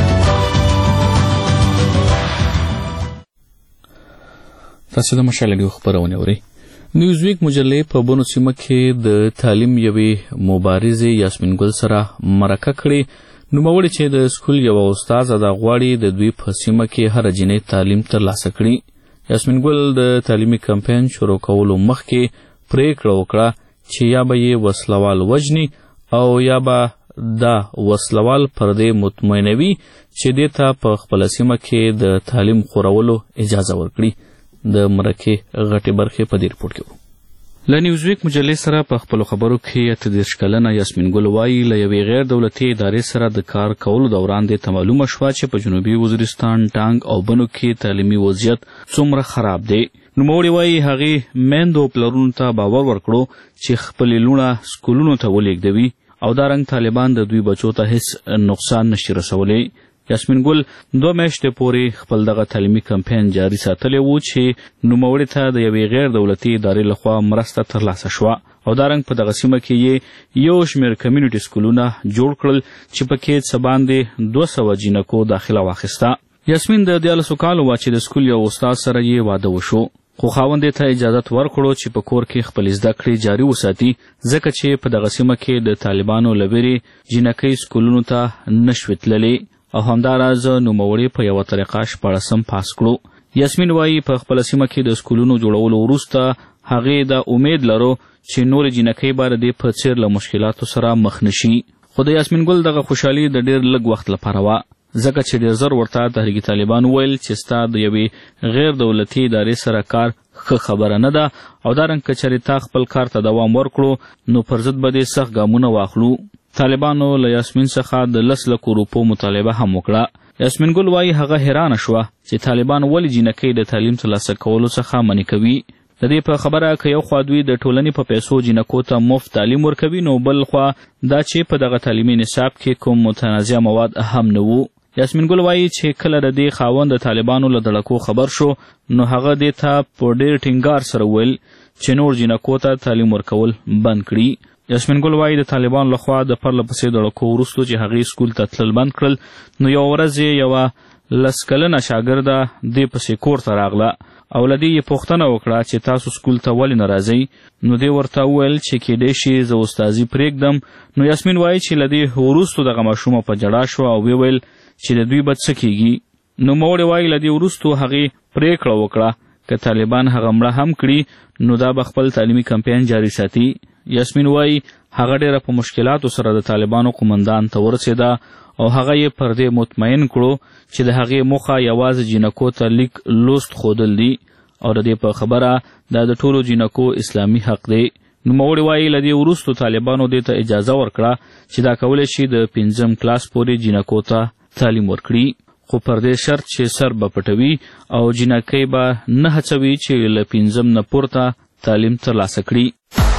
تاسو د مشال ریډیو خبرونه اورئ. نیوزویک مجلې په بونو سیمه کې د تعلیم یوې مبارزې یاسمین ګل سره مرکه کړې. نوموړې چې د سکول یوه استاده ده غواړي د دوی په سیمه کې هره جینۍ تعلیم ترلاسه کړي. یاسمین ګل د تعلیمي کمپاین شروع کولو مخکې پریکړه وکړه چې یا به یې وسلوال وژني او یا به دا وسلوال پر دې مطمئنوي چې دې ته په خپله سیمه کې د تعلیم خورولو اجازه ورکړي. د مرکې غټې برخې په دې رپورټ کې وو. له نیوزویک مجلې سره په خپلو خبرو کې 38 کلنه یاسمین ګل وایي له یوې غیر دولتي ادارې سره د کار کولو دوران دې ته معلومه شوه چې په جنوبي وزیرستان، ټانګ او بنو کې تعلیمي وضعیت څومره خراب دی. نوموړې وایي هغې میندو پلرونو ته باور ورکړو چې خپلې لوڼه سکولونو ته ولېږدوي او دارنګ طالبان د دوی بچو ته هیڅ نقصان نشي رسولی. یاسمین ګل 2 میاشتې پورې خپل دغه تعلیمي کمپاین جاري ساتلی و چې نوموړې ته د یوې غیر دولتي ادارې لخوا مرسته ترلاسه شوه او دارنګ په دغه سیمه کې یې یو شمېر کمیونټي سکولونه جوړ کړل چې پکې څه باندې 200 جینکو داخله واخیسته. یاسمین د 14 کالو وه چې د سکول یو استاد سره یې واده وشو، خو خاوند ته اجازه ورکړو چې په کور کې خپل زده کړې جاري وساتي ځکه چې په دغه سیمه کې د طالبانو له ویرې جینکۍ سکولونو ته نشوې تللې او همداراز نوموړې په یوه طریقه 14 پاس کړو. یاسمین وایي په خپله سیمه کې د سکولونو جوړولو وروسته هغې دا امید لرو چې نورې جینکۍ به د دې په څېر له مشکلاتو سره مخ نشي. خو د یاسمین ګل دغه خوشحالي د ډېر لږ وخت لپاره وه ځکه چې ډېر زر ورته تحریک طالبان ویل چې ستا د یوې غیر دولتي ادارې سره کار ښه خبره نه ده او دارنګ که چېرې تا خپل کار ته دوام ورکړو نو پر ضد به دې سخت ګامونه واخلو. طالبانو له یاسمین څخه د 10 لکو روپو مطالبه هم وکړه. یاسمین ګل وایي هغه حیرانه شوه چې طالبان ولې جینکۍ د تعلیم ترلاسه کولو څخه منع کوي. د دې په خبره که یو خوا دوی د ټولنې په پیسو جینکو ته مفت تعلیم ورکوي نو بل خوا دا چې په دغه تعلیمي نصاب کې کوم متنازع مواد هم نه وو. یاسمین ګل وایي چې کله د دې خاوند د طالبانو له دړکو خبر شو نو هغه دې ته په ډېر ټینګار سره ویل چې نور جینکو ته تعلیم ورکول بند کړي. یاسمین ګل وایي د طالبانو لخوا د پرله پسې دړکو وروستو چې هغې سکول ته تلل بند کړل نو یوه ورځ یې یوه 10 کلنه شاګرده دې پسې کور ته راغله او له دې یې پوښتنه وکړه چې تاسو سکول ته ولې نه راځئ نو دې ورته وویل چې کیدای شي زه استازي پرېږدم. نو یاسمین وایي چې له دې وروستو دغه ماشومه په ژړا شوه او ویل چې د دوی به څه کیږي. نوموړې وایي له دې وروستو هغې پرېکړه وکړه که طالبان هغه مړه هم کړي نو دا به خپل تعلیمي کمپاین جاري ساتي. یاسمین وایي هغه ډېره په مشکلاتو سره د طالبانو قومندان ته ورسېده او هغه یې پر دې مطمئن کړو چې د هغې موخه یوازې جینکو ته لیک لوست ښودل دي او د دې په خبره دا د ټولو جینکو اسلامي حق دی. نوموړې وایي له دې وروستو طالبانو دې ته اجازه ورکړه چې دا کولی شي د 5م کلاس پورې جینکو ته تعلیم ورکړي خو پر دې شرط چې سر به پټوي او جینکۍ به نه هڅوي چې له 5م نه پورته تعلیم ترلاسه کړي.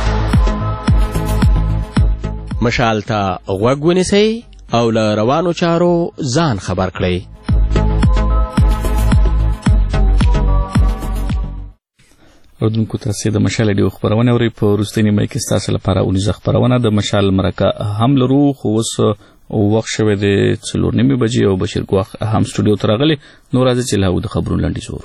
مشال ته غوږ ونیسئ او له روانو چارو ځان خبر کړئ. اردوونکو تاسې د مشال ډیو خبرونه اورئ. په وروستۍ نیمه کې ستاسو لپاره اونیزه خبرونه د مشال مرکه هم لرو، خو اوس وخت شوی دی 4:30 بجې او بشیر ګواخ هم سټوډیو ته راغلی. نو راځئ چې له هغو د خبرونو لنډیز وورو.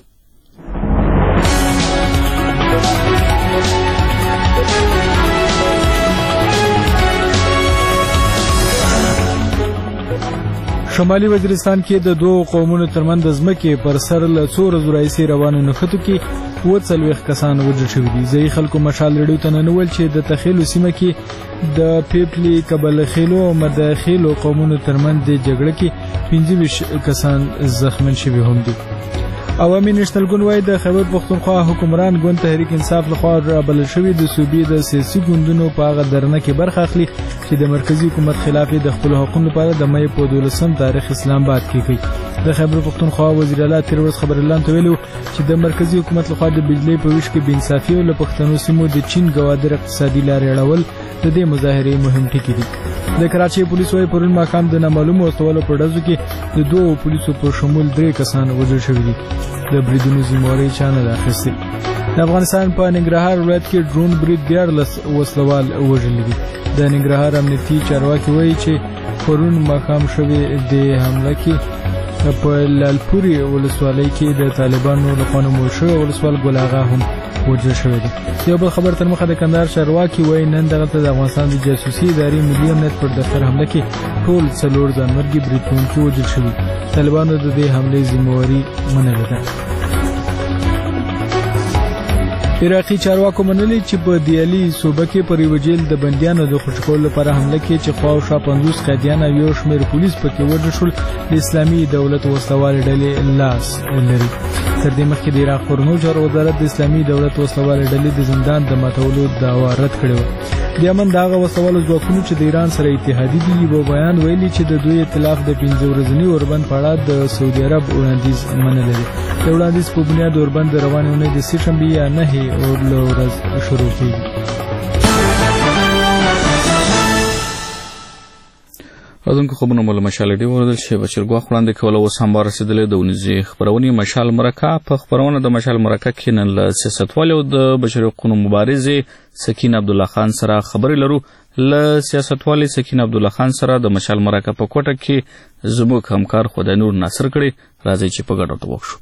شمالي وزیرستان کې د دوو قومونو ترمنځ د ځمکې پر سر له څو ورځو راهیسې روانو نښتو کې 40 کسان وژل شوي دي. ځایي خلکو مشال ریډیو ته ننول چې د تخیلو سیمه کې د پیپلي، کبلخیلو او مداخیلو قومونو ترمنځ د جګړه کې 25 کسان زخمن شوي هم دي. عوامي نېشنل ګوند وايي د خیبر پښتونخوا حکمران ګوند تحریک انصاف لخوا رابلل شوي د صوبې د سیاسي ګوندونو په هغه درنه کې برخه اخلي چې د مرکزي حکومت خلاف د خپلو حقونو لپاره د مې په 12 تاریخ اسلام آباد کې کوي. د خیبر پښتونخوا وزیر اعلی تیر ورځ خبرلاند ته ویلو چې د مرکزي حکومت لخوا د بجلی په ویش کې بې انصافي او له پښتنو سیمو د چین ګوادر اقتصادي لارې اړول د دې مظاهرې مهم ټکي دي. د کراچۍ پولیسو وايي پرون ماښام د نامعلومو وسلوالو په ډزو کې د 2 پولیسو په شمول 3 کسان وژل شوي دي. د بریدونو ذمہواري چا نه ده اخیستې. د افغانستان په ننګرهار ولایت کې ډرون برید 14 وسلوال وژلي دي. د ننګرهار امنیتي چارواکي وایي چې پرون ماښام شوې د حمله کې په لالپوري ولسوالۍ کې د طالبانو لخوا نومول شوی ولسوال ګل اغا هم وژل شوی دی. یو بل خبر تر مخه د کندهار چارواکي وایي نن دغلته د افغانستان د جاسوسي ادارې ملي امنیت پر دفتر حمله کې ټول 4 ځانمرګي بریدونکي وژل شوي. طالبانو د دې حملې ذمہواري منلې ده. عراقي چارواکو منلي چې په دیالي صوبه کې پر یو جیل د بندیانو د خوشکول لپاره حمله کې چې خواوشا 50 قیدیان او یو شمېر پولیس پکې وژل شول د اسلامي دولت وسلوال ډلې لاس لري. تر دې مخکې د عراق خارجه چارو وزارت د اسلامي دولت وسلوال ډلې د زندان د ماتولو دعوا رد کړې و. د یمن دغه وسلوال ځواکونو چې د ایران سره اتحادي دي په بیان ویلي چې د دوی ائتلاف د 15 ورځني اوربند په اړه د سعودي عرب وړاندیز منل دي. د وړاندیز په بنیاد اوربند د روانې اونۍ د سهشنبې یا 9 ورځ شروع کیږي. راځونکو خبرونه مو له مشال ډیو وردل چې بشیر ګواخ وړاندې کوله. اوس هم رسېدلې د ونیزې خبرونې مشال مرکه. په خبرونه د مشال مرکه کې نن له سیاستوال او د بشري حقوقو مبارزې سکین عبدالله خان سره خبرې لرو. له سیاستوال سکین عبدالله خان سره د مشال مرکه په کوټه کې زموږ همکار خدای نور ناصر کړي. راځي چې په ګډه ورته وښو.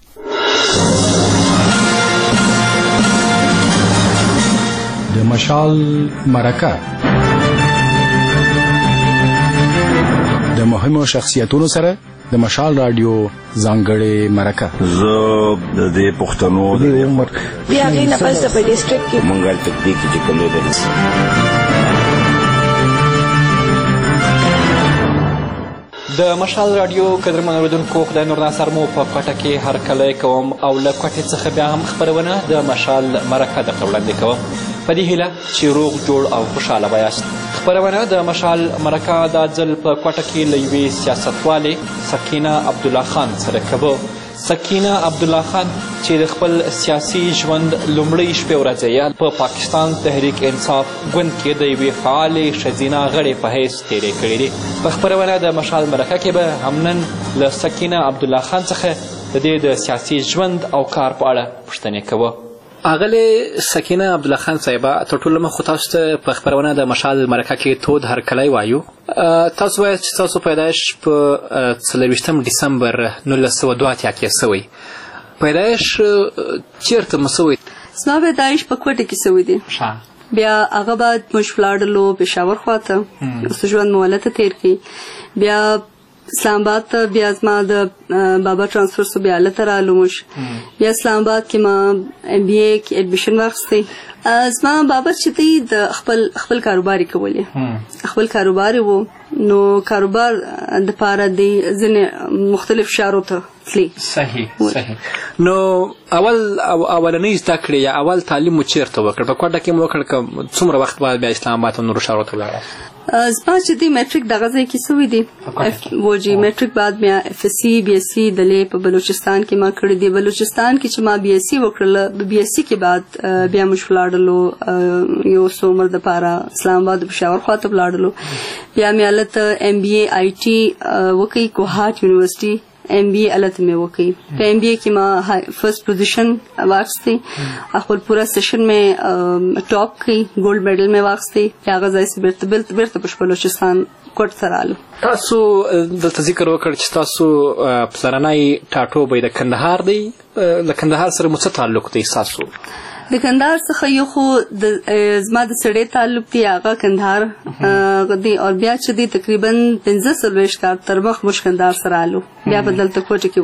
د مشال مرکه د مهمو شخصیتونو سره د مشال رادیو ځانګړې مرکه. زه د دې پښتنو د عمر بیا غي نه پس په ډیسټریکټ کې منګل تکتیک چې کومه ده د مشال رادیو قدرمن اوریدونکو خدای نور ناصر مو په کوټه کې هر کله کوم او له کوټې څخه بیا هم خبرونه د مشال مرکه درته وړاندې کوم په دې هیله چې روغ جوړ او خوشحاله به یاست. خبرونه د مشال مرکه دا ځل په کوټه کې له یوې سیاستوالې سکینه عبدالله خان سره کوو. سکینه عبدالله خان چې د خپل سیاسي ژوند لومړۍ شپې ورځې په پاکستان تحریک انصاف ګوند کې د یوې فعالې ښځینه غړې په حیث تېرې کړې دي. په خبرونه د مشال مرکه کې به هم نن له سکینه عبدالله خان څخه د دې د سیاسي ژوند او کار په اړه پوښتنې کوو. اغلې سکینه عبدالله خان صاحبه تر ټولو مخکې تاسو ته په خبرونه د مشال مرکه کې تود هرکلی وایو. تاسو وایاست چې تاسو پیدایش په 24 ډسمبر 1982 کې شوی. پیدایش چیرته مو شوی؟ زما پیدایش په کوټه کې شوی دی. بیا هغه بعد موږ ولاړلو پېښور خواته اوس ژوند مو هلته تېر کړي. بیا اسلام آباد ته بیا زما د بابا ټرانسفر سو بیا هلته رالو موږ. بیا اسلام آباد کې ما MBA کې ایډمیشن واخیستی. زما بابا چې دی د خپل کاروبار یې کولې. خپل کاروبار و نو کاروبار دپاره د ځینې مختلف شارو ته تلی. صحیح. نو اولنۍ زده کړې یا اول تعلیم مو چیرته وکړ؟ په کوټه کې مو وکړ که څومره وخت بعد بیا اسلام آباد او نورو ښارونو ته ولاړاست؟ زما چې دی میټریک دغه ځای کې سوی دی و جی میټریک بعد بیا اف اس سی بی اس سی دلې په بلوچستان کې ما کړی دی. بلوچستان کې چې ما بی اس سی وکړل بی اس سی کې بعد بیا موږ ولاړلو یو څو عمر د پاره اسلام آباد پېښور خواته ولاړلو. بیا مې هلته ایم بی اے آئی ټي وکړی کوهاټ یونیورسټي ایم بی اے الته مې وکړی. په ایم بی اے کې ما فرسٹ پوزیشن واخیستی خپل پورا سیشن مې ټاپ کړی ګولډ میډل مې واخیستی. بیا هغه ځای څخه بیرته په بلوچستان کوټ ته رالو. تاسو دلته ذکر وکړ چې تاسو پلرنی ټاټوبی د کندهار دی. له کندهار سره مو څه تعلق دی ستاسو؟ د کندهار څخه یو خو زما د سړی تعلق دی هغه کندهار دی او بیا چې دی تقریبا 15 کال تر مخ موږ کندهار سره آلو. بیا په دلته کوټه کې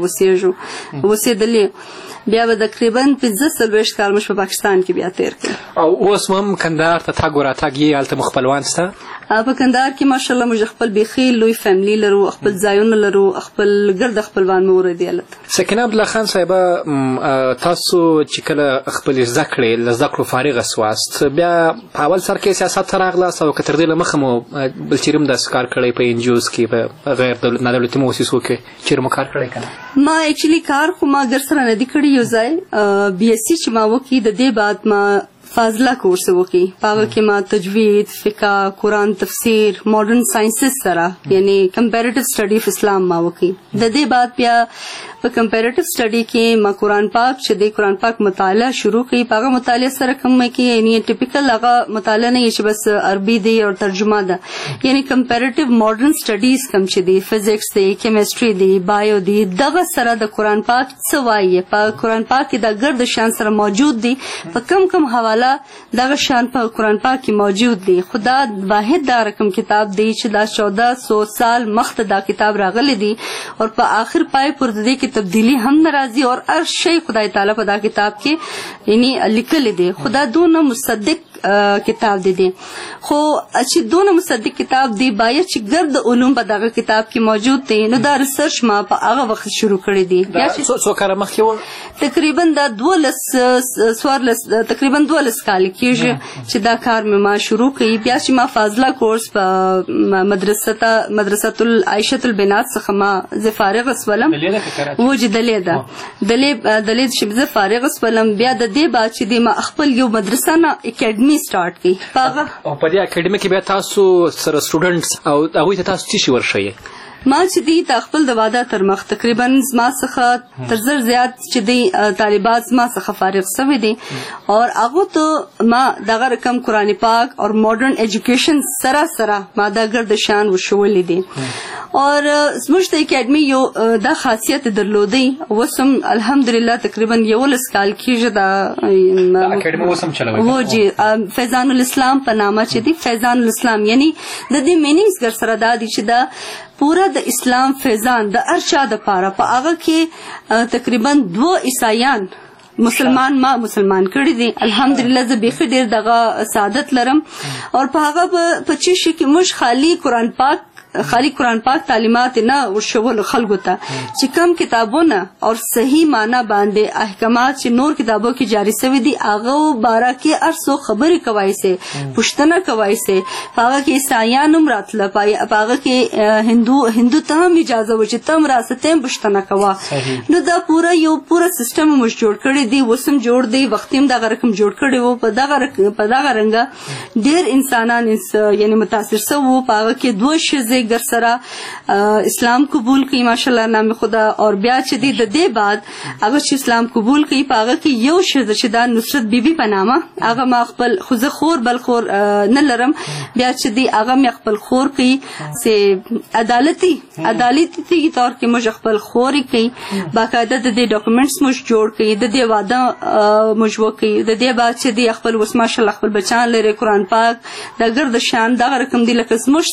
اوسېدلې. بیا به تقریبا 15 کال موږ په پاکستان کې بیا تیر کړ. او اوس هم کندهار ته تګ وراتګ یې هلته مو خپلوان شته؟ په کندهار کې ماشاءالله موږ خپل بیخي لوی فیملی لرو، خپل ځایونه لرو، خپل ګرد خپلوان مو وردی هلته. سکینه عبدالله خان صاحبه، تاسو چې کله خپل زده کړې له زده کړو فارغه سواست بیا په اول سر کې سیاست ته راغلاست او که تر دې له مخه مو بل چیرې هم داسې کار کړی په ان جي اوز کې په غیر نادولتي مؤسسو کې چیرې مو کار کړی که نه؟ ما ایکچولی کار خو ما ګر سره نه دی کړی. یو ځای بی اس سی چې ما وکړي د دې بعد ما فاضله کورس وکړي. په هغه کې ما تجوید، فقه، قرآن تفسیر، ماډرن ساینسز سره یعنی کمپیریټیو سټډي اف اسلام ما وکړي. د دې بعد بیا په کمپیریټیو سټډي کې ما قرآن پاک چې د قرآن پاک مطالعه شروع کړي. په هغه مطالعه سره کوم کې یعنی ټیپیکل هغه مطالعه نه چې بس عربي دی او ترجمه ده، یعنی کمپیریټیو ماډرن سټډیز کوم چې دی، فزکس دی، کیمستري دی، بایو دی، دغه سره د قرآن پاک څه وایي په قرآن پاک کې د ګرد شان سره موجود دی، په کم حواله دغه شان په قرآن پاک کې موجود دی. خدا واحد دا رقم کتاب دی چې دا 1400 سال مخته دا کتاب راغلی دی او په آخر پای پر دې کې تبدیلی هم ناراضي او هر شی خدای تعالی په دا کتاب کې یعنی لیکل دی. خدا دونه مصدق کتاب دی خو چې دونه مصدق کتاب دی باید چې ګرد علوم په دغه کتاب کې موجود دي. نو دا ریسرچ ما په هغه وخت شروع کړی دی. څو کال مخکې و؟ تقریبا دا 12 کال کېږي چې دا کار ما شروع کړی. بیا چې ما فاضله کورس په مدرسه العائشه البنات څخه ما زه فارغ اسولم وجدلې ده دلې چې زه فارغ اسولم. بیا د دې بعد چې ما خپل یو مدرسه نه اکیډمي سٹارټ کړي. او په دې اکیډمي کې بیا تاسو سره سټوډنټس او هغوی ته تاسو څه شي ورښیي؟ ما چې دی د خپل د واده تر مخ تقریبا زما څخه تر زر زیات چې دی طالبات زما څخه فارغ شوي دي او هغه ته ما دغه رقم قرآن پاک او ماډرن ایجوکیشن سره ما دا ګرد شان وشولې دي. اور زموږ د اکیډمي یو دا خاصیت درلودی وسم الحمدلله تقریبا 11 کال کېږي دا اکیډمي وسم چلوي و جی فیضان الاسلام په نامه چې دی فیضان الاسلام یعنی د دې مینینګز ګر سره دا دي چې دا پورا د اسلام فیضان د ارشا د پاره په هغه کې تقریبا 2 عیسایان مسلمان کړي دي. الحمدلله زه بیخي ډیر دغه سعادت لرم او په هغه په چی شي کې مش خالی قرآن پاک تعلیمات نه ورشول خلکو ته چې کم کتابونه او صحیح معنی باندې احکامات چې نور کتابو کې جاری شوی دي هغه باره کې ارسو خبرې کوي سي پښتنه کوي سي هغه کې عیسایان هم راتله هغه کې هندو ته هم اجازه و چې تم راستم پښتنه کوا. نو دا پورا سیستم موږ جوړ کړی دی وسم جوړ دی وختیم دا رقم جوړ کړی وو په دغه رنګ ډیر انسانان یعنی متاثر سو په هغه کې 2 شزه گر سره اسلام قبول کړي ماشاءالله نام خدا. اور بیا چې دی د دې بعد هغه چې اسلام قبول کړي په هغه کې یو شزه چې دا نصرت بیبي په نامه هغه ما خپل خوځه خور بل خور نه لرم. بیا چې دی هغه مې خپل خور کړي سي عدالتي طور کې موږ خپل خوري کړي باقاعده د دې ډاکومېنټس موږ جوړ کړي د دې واده موږ وکړي. د دې بعد چې دی خپل وس ماشاءالله خپل بچان لري قرآن پاک د ګرد شان دغه رقم دی لکه موږ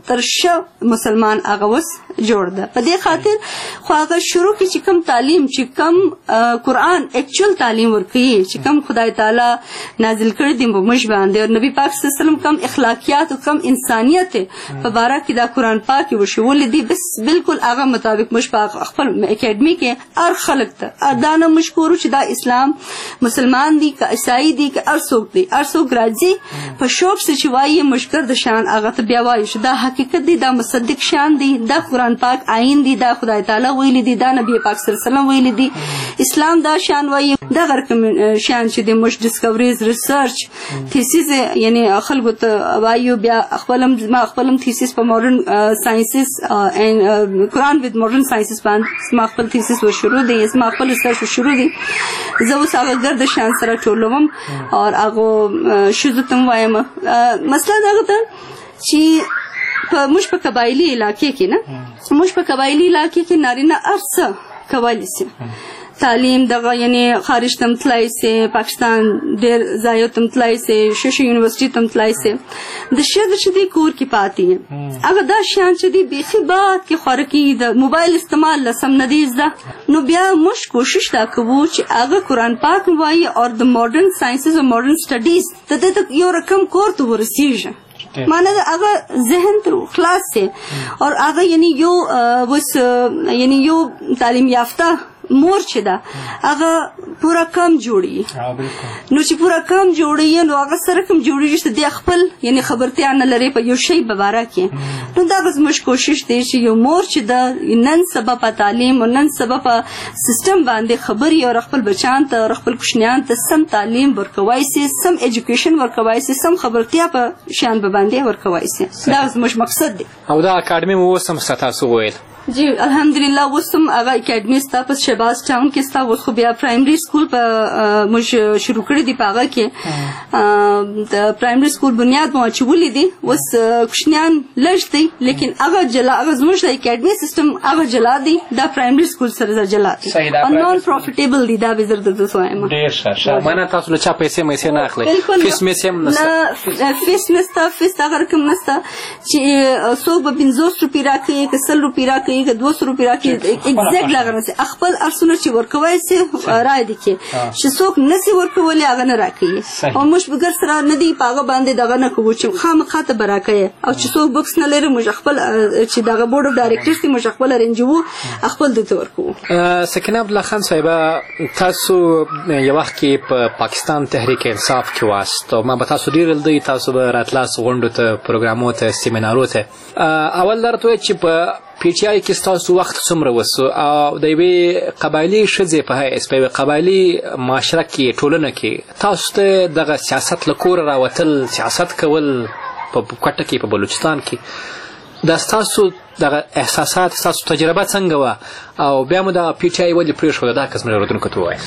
ترشه مسلمان هغه وس جوړ ده. په دې خاطر خو هغه شروع کې چې کوم تعلیم چې کوم قرآن اکچوال تعلیم ورکوي چې کوم خدای تعالی نازل کړی دی په موږ باندې او نبی پاک صلی الله علیه وسلم کوم اخلاقیات او کوم انسانیت په باره کې دا قرآن پاک وشولې دي بس بالکل هغه مطابق موږ په خپل اکیډمي کې هر خلک ته دا نه مشکورو چې دا اسلام مسلمان دي که عیسائی دي که هر څوک دي هر څوک راځي په شوق سره چې وایي مشکر د شان هغه ته بیا وایي چې دا حقیقت دی دا مصدق شان دی دا قرآن پاک آئین دی دا خدای تعالی ویلی دی دا نبی پاک صلی الله علیه وسلم ویلی دی اسلام دا شان وایي دا غرکم شان چې د موږ ډیسکوریز ریسرچ تھیسیس یعنی خلکو ته وایو بیا خپلم تھیسیس په ماډرن ساينسز قرآن with modern sciences باندې ما خپل تھیسیس و شروع دی ما خپل ریسرچ شروع دی زه اوس هغه ګرد شان سره ټولوم او هغه شذ تم وایم مسله دا ده چې موږ په قبایلی علاقې کې نه موږ په قبایلی علاقې کې نارینه ارڅ کولی سي تعلیم دغه یعنی خارج تم تلای سي پاکستان ډېر ځایو تم تلای سي شوشي یونیورسيټي تم تلای سي د شهر چې دی کور کې پاتې هغه دا شان چې دی بيخي باد کې خورکی د موبایل استعمال لسم ندیز ده نو بیا موږ کوشش دا کوو چې هغه قرآن پاک وایي او د ماډرن ساينسز او ماډرن سټډیز ته یو رقم کور ته ورسیږي معنی هغه ذهن تر خلاص سي اور هغه یعنی یو تعلیم یافته مور چې دا هغه پورا کم جوړي نو چې پورا کم جوړي نو هغه سره کم جوړي چې د خپل یعنی خبرتیا نه لري په یو شی به باره کې نو دا بس مش کوشش دی چې یو مور چې دا نن سبا په تعلیم او نن سبا په سیستم باندې خبري او خپل بچان ته او خپل کوشنیان ته سم تعلیم ورکوي سي سم ایجوکیشن ورکوي سي سم خبرتیا په شان باندې ورکوي سي دا مش مقصد دی او دا اکیډمي مو سم ستاسو ویل جی الحمدلله وسم هغه اکیډمي ستا په شهباز ټاون کې ستا وس خو بیا پرایمري سکول په موږ شروع کړی دی په هغه کې د پرایمري سکول بنیاد مو اچولې دي وس کوشنیان لږ دي لیکن هغه جلا هغه زموږ د اکیډمي سیستم هغه جلا دي دا پرایمري سکول سره جلا دي او نون پروفیټیبل دي دا به زر د وایم ډیر ښه معنی تاسو له چا پیسې نه اخلي فیس مې سم نشته فیس نشته فیس هغه رقم نشته چې 100 به 500 روپیا راکړي که 100 روپیا راکړي که 200 روپیا راکړي ایگزیکټ لاغره سي خپل ارسونه چې ورکوي سي راي دي چې څوک نسی ورکولې هغه نه راکړي او موږ بګر سره ندي پاغه باندې دغه نه کوو چې خامخاته براکړي او چې څوک بوکس نه لري موږ خپل چې دغه بورډ اف ډایریکټرز دي موږ خپل رنجو خپل د تور کو سکینه عبد الله خان صاحب تاسو یو وخت کې په پاکستان تحریک انصاف کې واسط او ما به تاسو ډیر لدی تاسو به راتلاس غونډو ته پروګرامو ته سیمینارو ته اول درته چې په پی ټی آی کې تاسو وخت څومره وسو او د یوې قبایلی ښځې په حیث په قبایلی معاشره کې ټولنه کې تاسو ته دغه سیاست له کوره راوتل سیاست کول په کوټه کې په بلوچستان کې دا تاسو دغه احساسات تاسو تجربه څنګه وه او بیا مو د پی ټی آی ولې پرېښوده دا قسم اورېدونکو ته ووایاست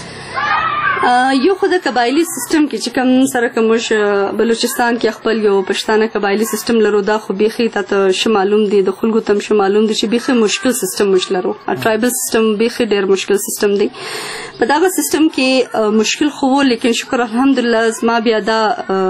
یو خو د قبایلی سیستم کې چې کوم سره کوم بلوچستان کې خپل یو پښتانه قبایلی سیستم لرو دا خو بيخي ته شمالوم دي د خلکو تم شمالوم دي چې بيخي مشکل سیستم مش لرو ټرایبل سیستم بيخي ډېر مشکل سیستم دی په دا سیستم کې مشکل خو لیکن شکر الحمدلله زما بیا دا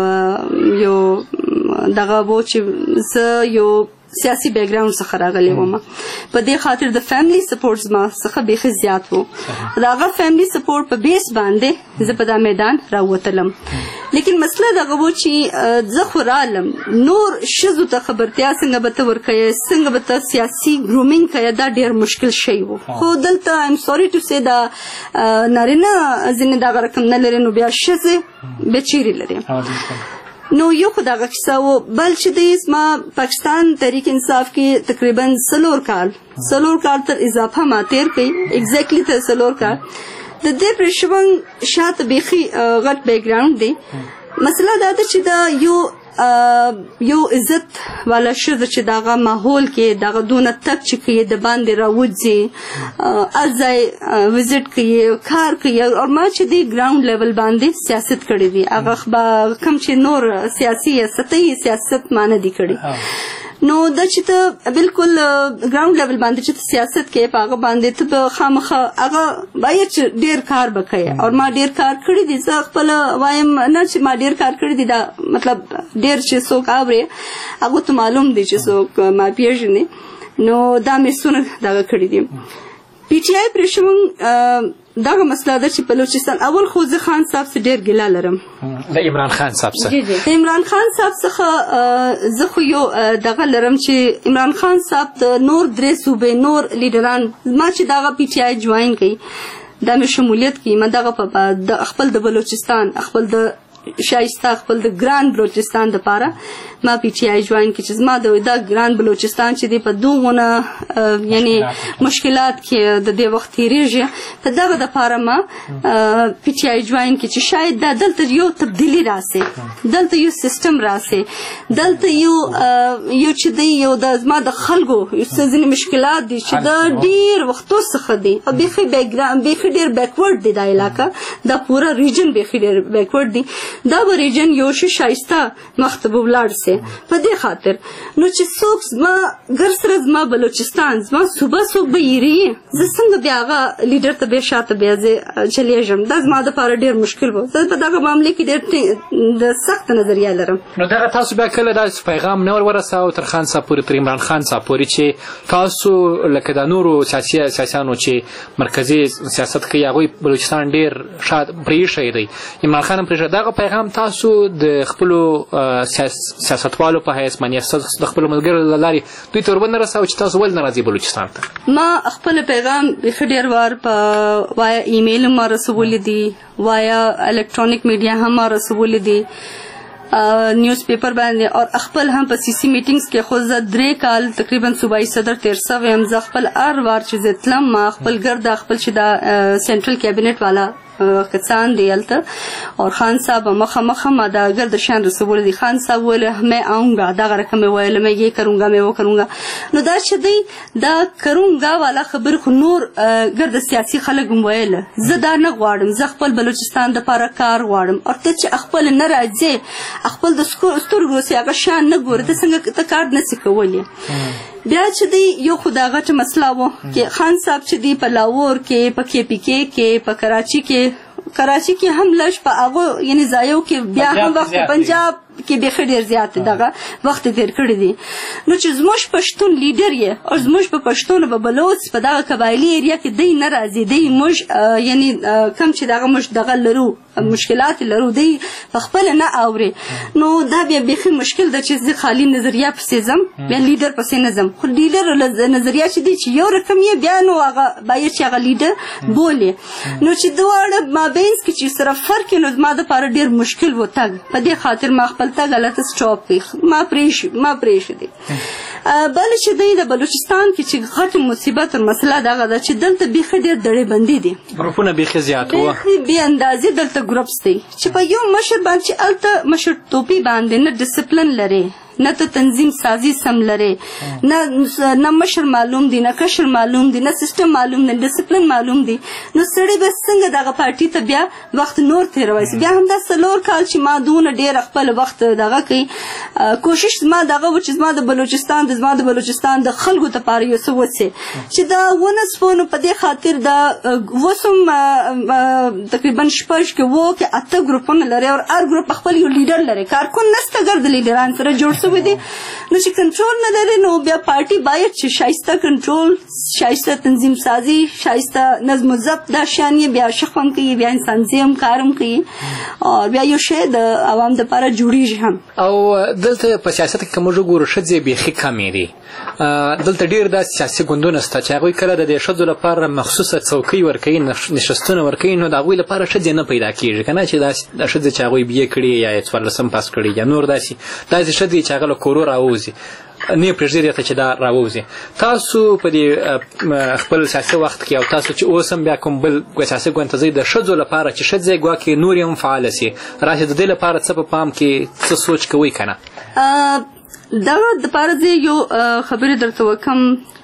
یو دغه وو چې زه یو سیاسي بیک ګراوند څخه راغلی وم په دې خاطر د فیملی سپورټ ما څخه بيخي زیات وو داغه فیملی سپورټ په بیس باندې زه په دا میدان راوتلم لیکن مسله دغه وو چې زه خو رالم نور شذو ته خبرتیا څنګه به تور کوي څنګه به سیاسي ګرومینګ کوي دا ډیر مشکل شی وو خو دلته ایم سوري ټو سي دا نارینه ځینې دا رقم نه لري نو بیا شذ بچیری لري نو یو خدای کیسه و بل چې د اسما پاکستان تحریک انصاف کې تقریبا 3 کال تر اضافه ما تیر کړي ایگزیکټلی تر 3 کال د دې پرشوان شاته بيخي غټ بیک ګراوند دی مسله دا ده چې دا یو عزت والا شذ چې داغه ماحول کې داغه دونه تک چې کې د باندې راوځي ازای وزټ کوي کار کوي او ما چې دی ګراوند لیول باندې سیاست کړی دی هغه کم چې نور سیاسي سطحي سیاست مان دي کړی نو دا چې ته بالکل ګراوند لیول باندې چې سیاست کې په هغه باندې ته خامخا هغه باید چې ډیر کار وکړي او ما ډیر کار کړی دی زه خپل وایم نه چې ما ډیر کار کړی دی دا مطلب ډیر چې څوک اوري هغه ته معلوم دی چې څوک ما پیژني نو دا مې سونه دا کړی دی پی ټی آی پرشمون دغه مسله ده چې بلوچستان اول خو زه خان صاحب څخه ډیر ګیله لرم د عمران خان صاحب څخه د عمران خان صاحب څخه زه خو یو دغه لرم چې عمران خان صاحب د نور درې صوبې نور لیډران ما چې دغه پی ټی آی جوائن کړي دا مې شمولیت کړي ما دغه په خپل د بلوچستان خپل د شایسته خپل د ګران بلوچستان لپاره ما پی ټی آی جوائن کړي چې زما د ګران بلوچستان چې دی په دوغونه یعنی مشکلات کې د دې وخت تیریږي په دغه لپاره ما پی ټی آی جوائن کړي چې شاید دا دلته یو تبدیلی راسي دلته یو سیستم راسي دلته یو چې دی یو د زما د خلکو ځینې مشکلات دي چې د ډیر وختو څخه دي او بیخي بیکګراوند بیخي ډیر بیکورډ دی دا علاقه دا پورا ریجن بیخي ډیر بیکورډ دی دا ریجن یو شایسته مخته ولاړ په دې خاطر نو چې څوک زما ګر سره زما بلوچستان زما صوبه به یری زه څنګه بیا هغه لیډر ته به شاته بیا زه چلیږم دا زما دپاره ډېر مشکل و زه په دغه معاملې کې ډېر د سخت نظریه لرم نو دغه تاسو بیا کله داسې پیغام نه ورساو تر خان صاحب پورې تر عمران خان صاحب پورې چې تاسو لکه د نورو سیاسیانو چې مرکزي سیاست کوي هغوی بلوچستان ډېر شاید پرېښی دی عمران خان هم پرېښی دغه پیغام تاسو د خپلو سیاستوالو په حیث باندې د خپلو ملګرو له لارې دوی ته ورباندې رساو چې تاسو ولې نه راځئ بلوچستان ته ما خپل پیغام بیخي ډېر وار په وایا ایمیل ما رسولی دي وایا الکترونیک میډیا هم ما رسولی دي نیوز پیپر باندې او خپل هم په سی سی میټینګز کې خو زه 3 کال تقریبا صوبایي صدر تیر شوی یم زه خپل هر وار چې زه تلم ما خپل ګرد خپل چې دا سنټرل کابینټ والا کسان دی الته اور خان صاحب مخه ما دا اگر د شان رسول دي خان صاحب ویل میں آؤں گا دا رقم ویل میں یہ کروں گا میں وہ کروں گا نو دا چې دی دا کروں گا والا خبر خو نور ګرد سیاسي خلک ویل زه دا نه غواړم زه خپل بلوچستان د لپاره کار غواړم او ته چې خپل نه راځي خپل د سترګو سي هغه شان نه ګورې ته څنګه ته کار نسی کولی بیا چې دی یو خدا غټ مسله وو چې خان صاحب چې دی په لاهور کې په کې پی کې په کراچي کې هم لږ په هغه یعنی ځایو کې بیا هم وخت پنجاب کې به ډېر زیات دغه وخت تیر کړی دی نو چې زموږ پښتون لیډر یې او زموږ په پښتون په بلوچ په دغه قبایلی ایریا کې دی نه راځي دی موږ یعنی کم چې دغه موږ دغه لرو مشکلات لرو دی په خپل نه اوري نو دا بیا بیخي مشکل ده چې زه خالی نظریه پسې ځم بیا لیډر پسې نه ځم خو لیډر نظریه چې دی چې یو رقم یې بیا نو هغه باید چې هغه لیډر بولي نو چې دواړه مابینځ کې چې سره فرق نو زما دپاره ډېر مشکل و تګ په دې خاطر ما خپل تګ هلته سټاپ کړي ما پرېښودی بل چې دی د بلوچستان کې چې غټ مصیبت او مسله دغه ده چې دلته بیخي ډېر ډړې بندي دي ګروپونه بیخي زیات وو بیخي بې اندازې دلته ګروپس دی چې په یو مشر باندې چې هلته مشرتوبي باندې نه ډسپلن لري نه ته تنظیم سازی سم لري نه مشر معلوم دي نه کشر معلوم دي نه سیستم معلوم دی ډسپلن معلوم دي نو سړی به څنګه دغه پارټي ته بیا وخت نور تېروي بیا هم دا 4 کال چې ما دونه ډېر خپل وخت دغه کوي کوشش ما دغه و چې زما د بلوچستان د خلکو لپاره یو څه وڅې چې دا ونه سپونو په دې خاطر دا وسم تقریبا شپږ کې وو کې 8 ګروپونه لري او هر ګروپ خپل یو لیډر لري کارکون نسته ګرد لیډران سره جوړ شوی دي نو چې کنټرول نه لري نو بیا پارټي باید چې شایسته کنټرول شایسته تنظیم سازی شایسته نظم و ضبط دا شان یې بیا شخم کوي بیا انسانزي هم کارم کوي او بیا یو شی د عوام دپاره جوړیږي هم او دلته په سیاست کې که موږ وګورو ښځې بیخي کمې دي دلته ډېر داسې سیاسي ګوندونه شته چې هغوی کله د دې ښځو لپاره مخصوصه څوکۍ ورکوي نشستونه ورکوي نو د هغوی لپاره ښځې نه پیدا کېږي که نه چې دا ښځې چې هغوی بی کړي یا یې 14 پاس کړي یا نور داسې ښځې چې هغه له کورو راوځي نه پرېږدي ته چې دا راوځي تاسو په دې خپل سیاسي وخت کې او تاسو چې اوس هم بیا کوم بل سیاسي ګوند ته ځئ د ښځو لپاره چې ښځې ګواکې نور هم فعاله سي راشي د دې لپاره څه په پام کې څه سوچ کوئ که نه دغه دپاره زه یو خبرې درته وکړم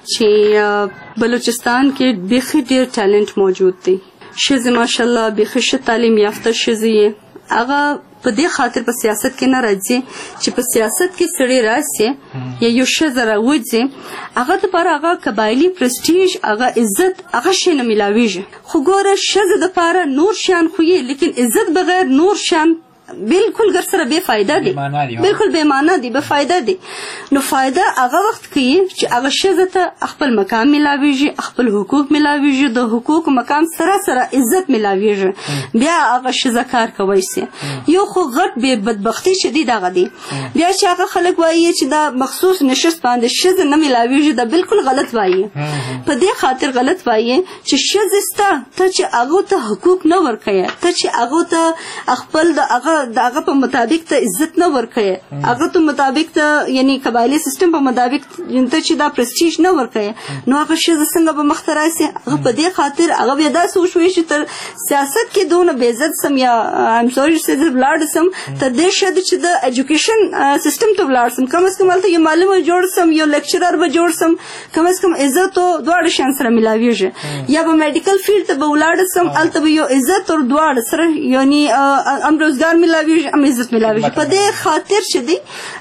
چې بلوچستان کې بیخي ډېر ټالنټ موجود دی ښځې ماشاءالله بیخي ښه تعلیم یافته ښځې یې هغه په دې خاطر په سیاست کې نه راځي چې په سیاست کې سړی راشي یا یو ښځه راوځي هغه لپاره هغه قبایلي پرستیج هغه عزت هغه شی نه ملاویږي خو ګوره ښځه دپاره نور شیان خو یې لیکن عزت بغیر نور شیان بالکل ګر سره بے فایده دي بالکل بے معنا دي بے فایده دي نو فایده هغه وخت کې چې هغه ښځه ته خپل مقام ملاویږي خپل حقوق ملاویږي د حقوق مقام سره سره عزت ملاویږي بیا هغه ښځه کار کوي سي یو خو غټ به بدبختی شدید هغه دي بیا چې هغه خلک وایي چې دا مخصوص نشست باندې ښځه نه ملاویږي دا بالکل غلط وایي په دې خاطر غلط وایي چې ښځه ستا ته چې هغه ته حقوق نه ورکوي ته چې هغه ته خپل دغه په مطابق ته عزت نه ورکوي هغه ته مطابق ته یعنی قبایلی سیستم په مطابق ته چې دا پرستیج نه ورکوي نو هغه ښځه څنګه به مخ ته راسي هغه په دې خاطر هغه بیا داسې وشوي چې تر سیاست کې دونه بې عزت سم یا ایم سوري چې زه ولاړ سم تر دې ښه ده چې د ایجوکیشن سیستم ته ولاړ سم کم از کم هلته یو معلم جوړ سم یو لیکچرر به جوړ سم کم از کم عزت او دواړه شیان سره ملاویږي یا به میډیکل فیلډ ته به ولاړ سم هلته به یو عزت او دواړه سره یعنی ام روزګار ملاویږي ام عزت ملاویږي په دې خاطر چې دی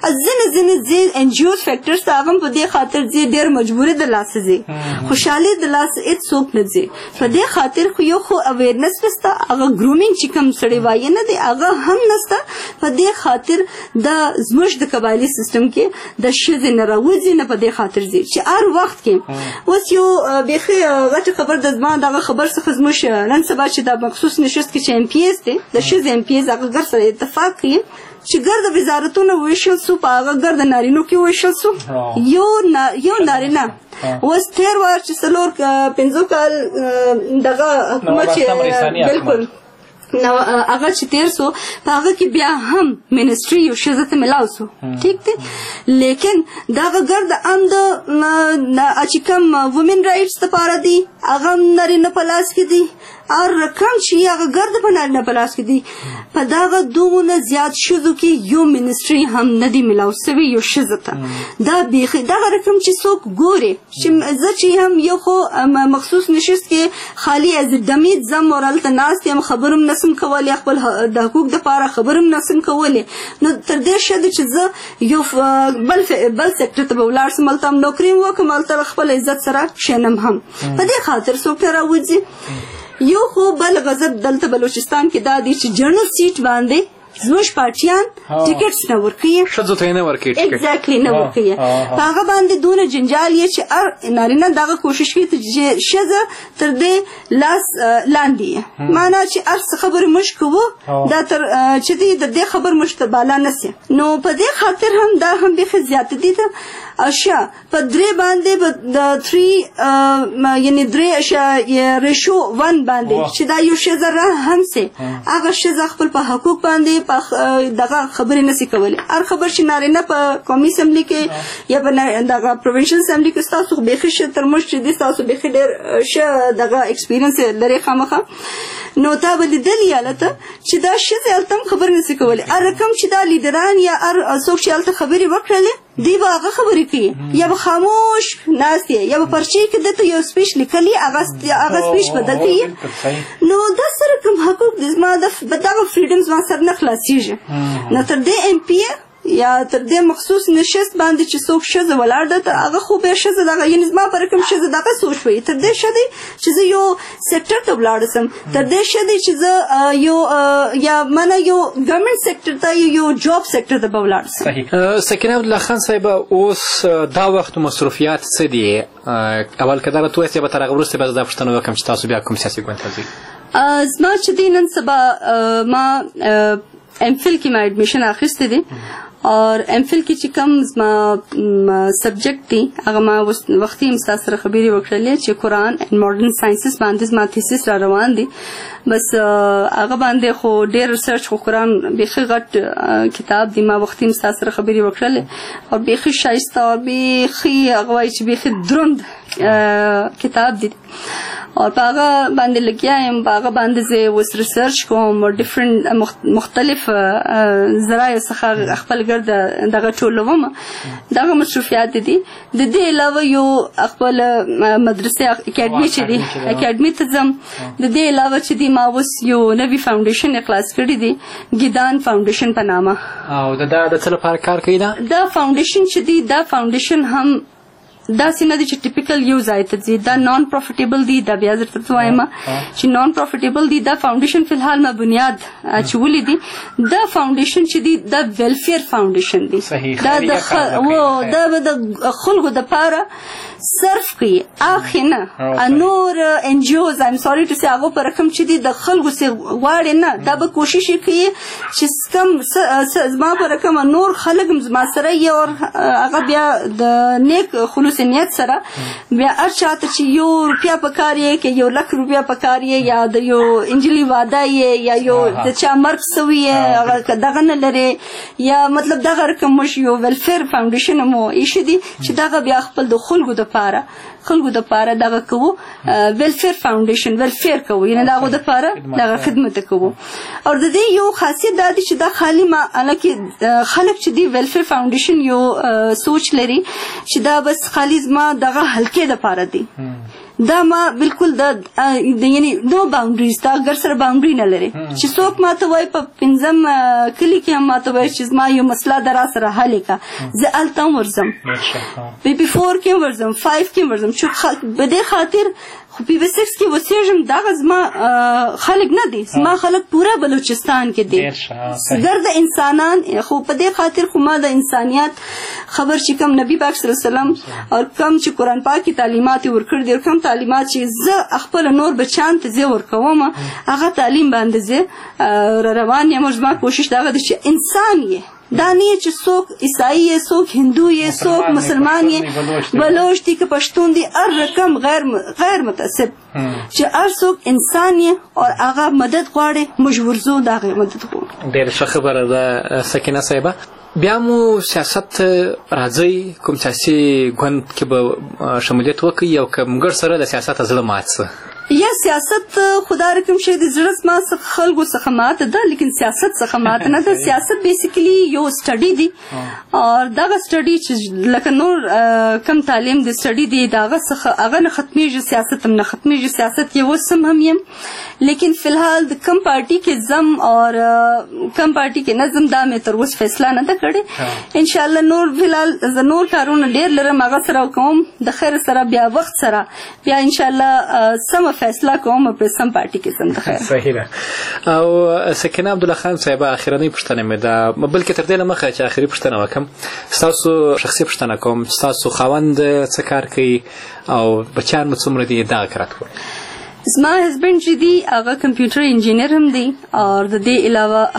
ځینې ان جی اوز فیکټرز ته هغه په دې خاطر ډېر مجبوري د لاسه ځي خوشحالي د لاسه هېڅ څوک نه ځي په دې خاطر خو یو خو اویرنس نشته هغه ګرومینګ چې کوم سړی وایي نه دی هغه هم نشته په دې خاطر د زموږ د قبایلي سیستم کې د ښځې نه راوځي نه په دې خاطر ځي چې هر وخت کې اوس یو بیخي غټه خبر د زما دغه خبر څخه زموږ نن سبا چې د مخصوص نشست کې چې ایم پی ایس دی د ښځې ایم پی ایس هغه ګر سره اتفاق کوي چې ګرد وزارتونه ویشل سو په هغه ګرد نارینو کې ویشل سو یو نارینه اوس تیر وار چې څلور پنځه کال دغه حکومت چې بالکل نو هغه چې تیر سو په هغه کې بیا هم منسټري یو ښځه ته ملاو سو ٹھیک دی لیکن دغه ګرد ام د چې کوم وومن رائټس لپاره دي هغه نارینه په لاس کې دي او رقم چې هغه ګرد په نارینه په لاس کې دي په دغه دونه زیات ښځو کې یو منسټري هم نه دی ملاو سوی یو ښځه ته دا بیخي دغه رقم چې څوک ګوري چې زه چې هم یو خو مخصوص نشست کې خالی از دمید زم ورالته ناست یم خبرم نسم کولی خپل د حقوق دپاره خبرم نسم کولی نو تر دې ښه ده چې زه یو بل سیکټر ته به ولاړ سم هلته هم نوکري وکړم هلته خپل عزت سره کښېنم هم په دې خاطر څوک ته راوځي یو خو بل غضب دلته بلوچستان کې دا دی چې جنرال سیټ باندې زموږ پارټیان ټیکټس نه ورکوي ښځو ته یې نه ورکوي ایگزیکټلی نه ورکوي په هغه باندې دونه جنجال یې چې نارینه دغه کوشش کوي چې ښځه تر دې لاس لاندې معنا چې هر څه خبرې موږ کوو دا تر چې دی د دې خبر موږ ته بالا نه سي نو په دې خاطر هم دا هم بیخي زیاته دي اشیا په درې باندې د 3 یعنی 3 ریشو 1 باندې چې دا یو ښځه هم سي هغه ښځه خپل په حقوق باندې دغه خبرې نشي کولی هر خبر چې نارینه په قومي اسمبلی کې یا په دغه پروینشل اسمبلی کې تاسو بیخي تر موږ چې دي تاسو بیخي ډېر ښه دغه ایکسپیرینس لري خامخا نو تا به لیدلي هلته چې دا ښځې هلته هم خبرې نشي کولی هر رقم چې دا لیډران یا هر څوک چې هلته خبرې وکړلې دی به هغه خبرې کوي یا به خاموش ناست یا به پرچې کې دته یو سپیچ لیکلي هغه سپیچ به ده کوي نو دا سره کوم حقوق دي زما دغه فریډم زما سره نه خلاصېږي نو تر دې ایم پی یا تر دې مخصوص نشست باندې چې څوک ښځه ولاړ ده هغه خو بیا ښځه دغه یعنې زما په رقم ښځه دغه سوچ وي تر دې ښه دی چې زه یو سیکټر ته ولاړ سم تر دې ښه دی چې زه یو یا منه یو ګورنمنټ سیکټر ته یو جاب سیکټر ته به ولاړ سم سکینه عبدالله خان صاحب اوس دا وخت مصروفیات څه دي اول که دغه تویست یا به تر هغه وروسته به زه دا پوښتنه وکړم چې تاسو بیا کوم سیاسي ګوند ته ځئ زما چې دی نن سبا ما ایم فل کې ما ایډمیشن اخیستی دی اور ایم فل کې چې کوم زما سبجیکټ دی هغه ما وختي هم ستاسو سره خبرې وکړلې چې قرآن اینډ ماډرن ساینسز باندې زما تھیسس را روان دی بس هغه باندې خو ډېر ریسرچ خو قرآن بیخي غټ کتاب دی ما وختي هم ستاسو سره خبرې وکړلې او بیخي ښایسته او بیخي هغه وایي چې بیخي دروند کتاب دی اور په هغه باندې لګیا یم په هغه باندې زه اوس ریسرچ کوم ډیفرنٹ مختلف ذرایع څخه خپل ګرد دغه ټولوم دغه مصروفیات دي. د دې علاوه یو خپل مدرسې اکیډمي چې دي اکیډمي ته ځم. د دې علاوه چې دي ما اوس یو نوی فاونډیشن اخلاص کړی دی ګیدان فاونډیشن په نامه. او د څه لپاره کار کوي دا فاونډیشن چې دی دا فاونډیشن هم داسې نه دي چې ټیپیکل یو ځای ته ځي. دا نان پروفیټیبل دي. دا بیا درته وایم چې نان پروفیټیبل دي. دا فاونډیشن فی الحال ما بنیاد اچولې دي. دا فاونډیشن چې دي دا ویلفیر فاونډیشن دي. دا د خلکو د پاره صرف کوي اخ نه نور ان جی اوز ایم سوري ټو سي هغه پر رقم چې دي د خلکو سي غواړي نه. دا به کوشش کوي چې کم زما پر رقم نور خلک زما سره یې او هغه بیا د نیک خلوص نیت سره بیا هر چاته چې یو روپیا پکار یې کې یو لک روپیا پکار یې یا د یو انجلی واده یې یا یو د چا مرګ سوی یې دغه نه لري یا مطلب دغه رقم مش یو ویلفیر فاونډیشن مو ایشي دي چې دغه بیا خپل د خلکو د پاره دغه کوو ویلفیر فاونډیشن ویلفیر کوو یعنی دغه د پاره دغه خدمت کوو. او د دې یو خاصیت دا دی چې دا خالی ما الکه خلک چې دی ویلفیر فاونډیشن یو سوچ لري چې دا بس خالی زما دغه حلقې د پاره دی. دا ما بالکل د یعنی نو باونډریز دا ګر سره باونډری نه لري چې څوک ماته وای په پنځم کلی کې هم ماته وای چې ما یو مسله درا سره حل کا زه التم ورزم بي بي 4 کې ورزم 5 کې ورزم چې به دې خاطر خو پی وی 6 کې وسیږم دا زما خلک نه دي. زما خلک پورا بلوچستان کې دي ګرد انسانان. خو په دې خاطر خو ما د انسانيت خبر چې کوم نبی پاک صلی الله علیه وسلم او کوم چې قرآن پاک کی تعلیمات ورکړ دي کوم تعلیمات چې زه خپل نور بچان ته زه ورکوم هغه تعلیم باندې زه روان یم. زما کوشش دا ده چې انسان یې دانی چې څوک عیسائی یې څوک هندو یې څوک مسلمان یې بلوچ دي که پښتون دي هر رقم غیر متعصب چې هر څوک انسان یې او هغه مدد غواړي مجبورزو دغه مدد غواړي. ډېر ښه خبره ده سکینه صاحبه. بیا مو سیاست راځي کوم سیاسي ګوند کې به شمولیت وکړي او که موږ سره د سیاست زړه مات څه یا سیاست خدا رقم شي د زړه ما څخه خلکو څخه مات ده لیکن سیاست څخه مات نه ده. سیاست بیسیکلی یو سټډي دی او دغه سټډي چې لکه نور کم تعلیم د سټډي دی دغه څخه هغه نه ختميږي سیاست هم نه ختميږي. سیاست یو سم هم یم لیکن فی الحال د کم پارټي کې زم او کم پارټي کې نظم دا مې تر اوسه فیصله نه ده کړې. ان شاء الله نور فی الحال نور کارونه ډیر لرم هغه سره کوم د خیر سره بیا وخت سره بیا ان شاء الله سم فیصله کوم په سم پارټي کې سم ده. صحیح ده. او سکینه عبدالله خان صاحب اخیرنۍ پوښتنه مې ده بلکې تر دې نه مخکې چې اخري پوښتنه وکم ستاسو شخصي پوښتنه کوم ستاسو خاوند څه کار کوي او بچیان مو څومره دي دا کارت کوي. زما هسبند چې دی هغه کمپیوټر انجینر هم دی او د دې علاوه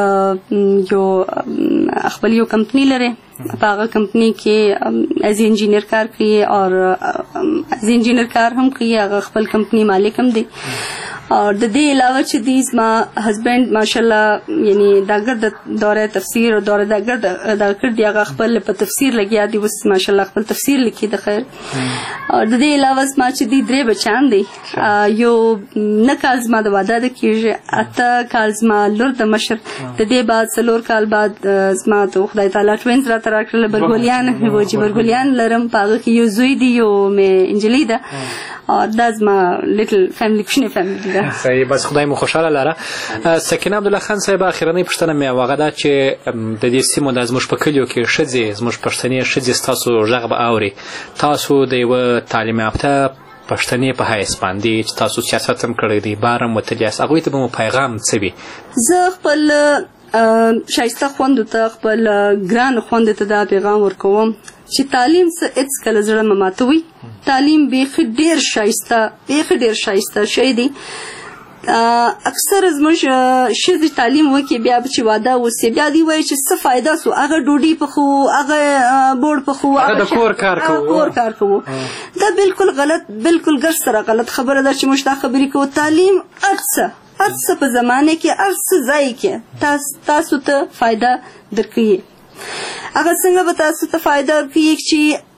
خپل یو کمپنی لري په هغه کمپنی کې ایز انجینر کار کوي او ایز انجینر کار هم کوي. هغه خپل کمپنی مالک هم دی او د دې علاوه چې دی زما هسبند ماشاءالله یعنی داګر د دوره تفسیر او دوره داګر د کړ دی هغه خپل په تفسیر لګیا دی وس ماشاءالله خپل تفسیر لیکي د خیر. او د دې علاوه زما چې دی درې بچان دی یو نه کال زما د واده د کېږي اته کال زما لور د مشر د دې بعد څلور کال بعد زما ته خدای تعالی ټوینز را تر کړل برګولیان چې برګولیان لرم پاغه کې یو زوی دی یو مې انجلی ده او دا زما لیټل فیملی کوچنی فیملی ده. صحیح بس خدای مو خوشاله لره. سکینه عبدالله خان صاحب اخیرنۍ پوښتنه مې واغه ده چې د دې سیمو د زموږ په کلیو کې ښځې زموږ پښتنې ښځې ستاسو غږ به اوري تاسو د یوه تعلیم یافته پښتنې په حیث باندې چې تاسو سیاست هم کړی دی بار هم وتلي یاست هغوی ته به مو پیغام څه وي؟ زه خپل شایسته خویندو ته خپل ګران خویندو ته دا پیغام ورکوم چې تعلیم څه هېڅکله زړه مه ماتوئ. تعلیم بیخي ډېر ښایسته شی دی. اکثر زموږ ښځې تعلیم وکړي بیا به چې واده وسي بیا دوی وایي چې څه فایده سو هغه ډوډۍ پخو هغه بوړ پخو هغه د کور کار کوو. دا بالکل غلط بالکل ګر سره غلط خبره ده چې موږ دا خبرې کوو. تعلیم هر څه په زمانه کې هر څه ځای کې تاسو ته فایده درکوي. هغه څنګه به تاسو ته فایده ورکوي چې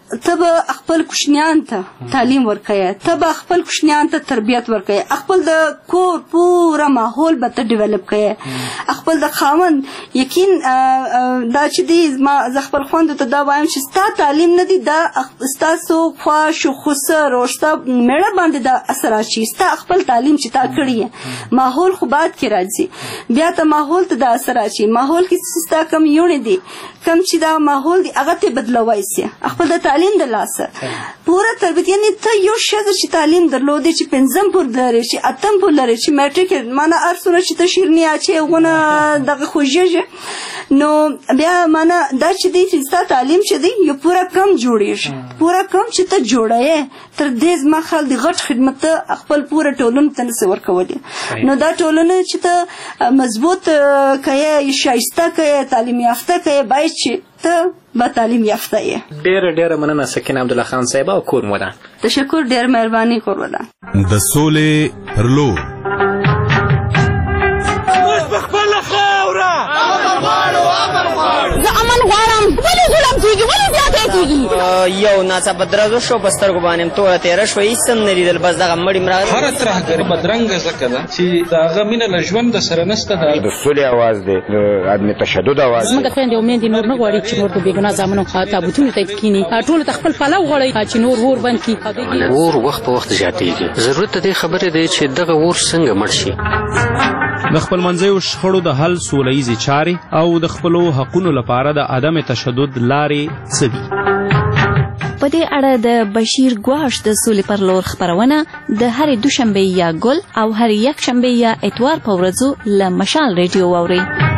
ته به خپل کوچنیان ته تعلیم ورکړې، ته به خپل کوچنیان ته تربیت ورکړې، خپل د کور پوره ماحول به ته ډیولپ کړې، خپل د خاوند یقین دا چې دی زه خپل خویندو ته دا وایم چې ستا تعلیم نه دی دا ستاسو خواش و خسر او ستا میړه باندې دا اثر اچي، ستا خپل تعلیم چې تا کړی ماحول خو بعد کې راځي، بیا ته ماحول ته دا اثر اچي، ماحول کې ستا کم یونې دي کم چې دا ماحول دی هغه ته بدلوای سي خپل د تعلیم د لاسه پوره تربیت. یعنی ته یو شاګرد چې تعلیم درلودي چې پنځم پور لري چې اتم پور لري چې میټریک معنا ارسونه چې ته شیرنی اچي غونه دغه خوږه نو بیا معنا دا چې دی چې ستا تعلیم چې دی یو پوره کم جوړیږي، پوره کم چې ته جوړې تر دې زما خل دی غټ خدمت خپل پوره ټولنه ته نس ورکولي. نو دا ټولنه چې ته مضبوط کړي شایسته کړي تعلیم یافته کړي باید چې ته با تعلیم یافته یې. ډېره مننه سکینه عبدالله خان صاحب او کور مودان. تشکر، ډېر مهرباني کور مودان. د سولې پر لور زه امن غواړم. ولې ظلم کېږي؟ ولې زیاتی کېږي؟ یو ناڅاپه درزو شو په سترګو باندې توره تېره شوه هېڅ هم نه لیدل، بس دغه مړي مراغله. هره ترهګري بدرنګه ځکه ده چې د هغه مینه له ژوند سره نشته. د سولې اواز دی، د عدم تشدد اواز دی. زموږ خویندې او میندې نور نه غواړي چې نور په بېګناه زامنو تابوتونو ته کښېني، ټولو ته خپل پلو غواړي چې نور اور بند کړي. اور وخت په وخت زیاتېږي، ضرورت د دې خبرې دی چې دغه اور څنګه مړ شي. د خپلمنځیو شخړو د حل سوله ییزې چارې او د خپلو حقونو لپاره د عدم تشدد لارې څه دي؟ په دې اړه د بشیر ګواش د سولې پر لور خپرونه د هرې دوشنبې یا ګل او هرې یکشنبې یا اتوار په ورځو له مشال ریډیو واورئ.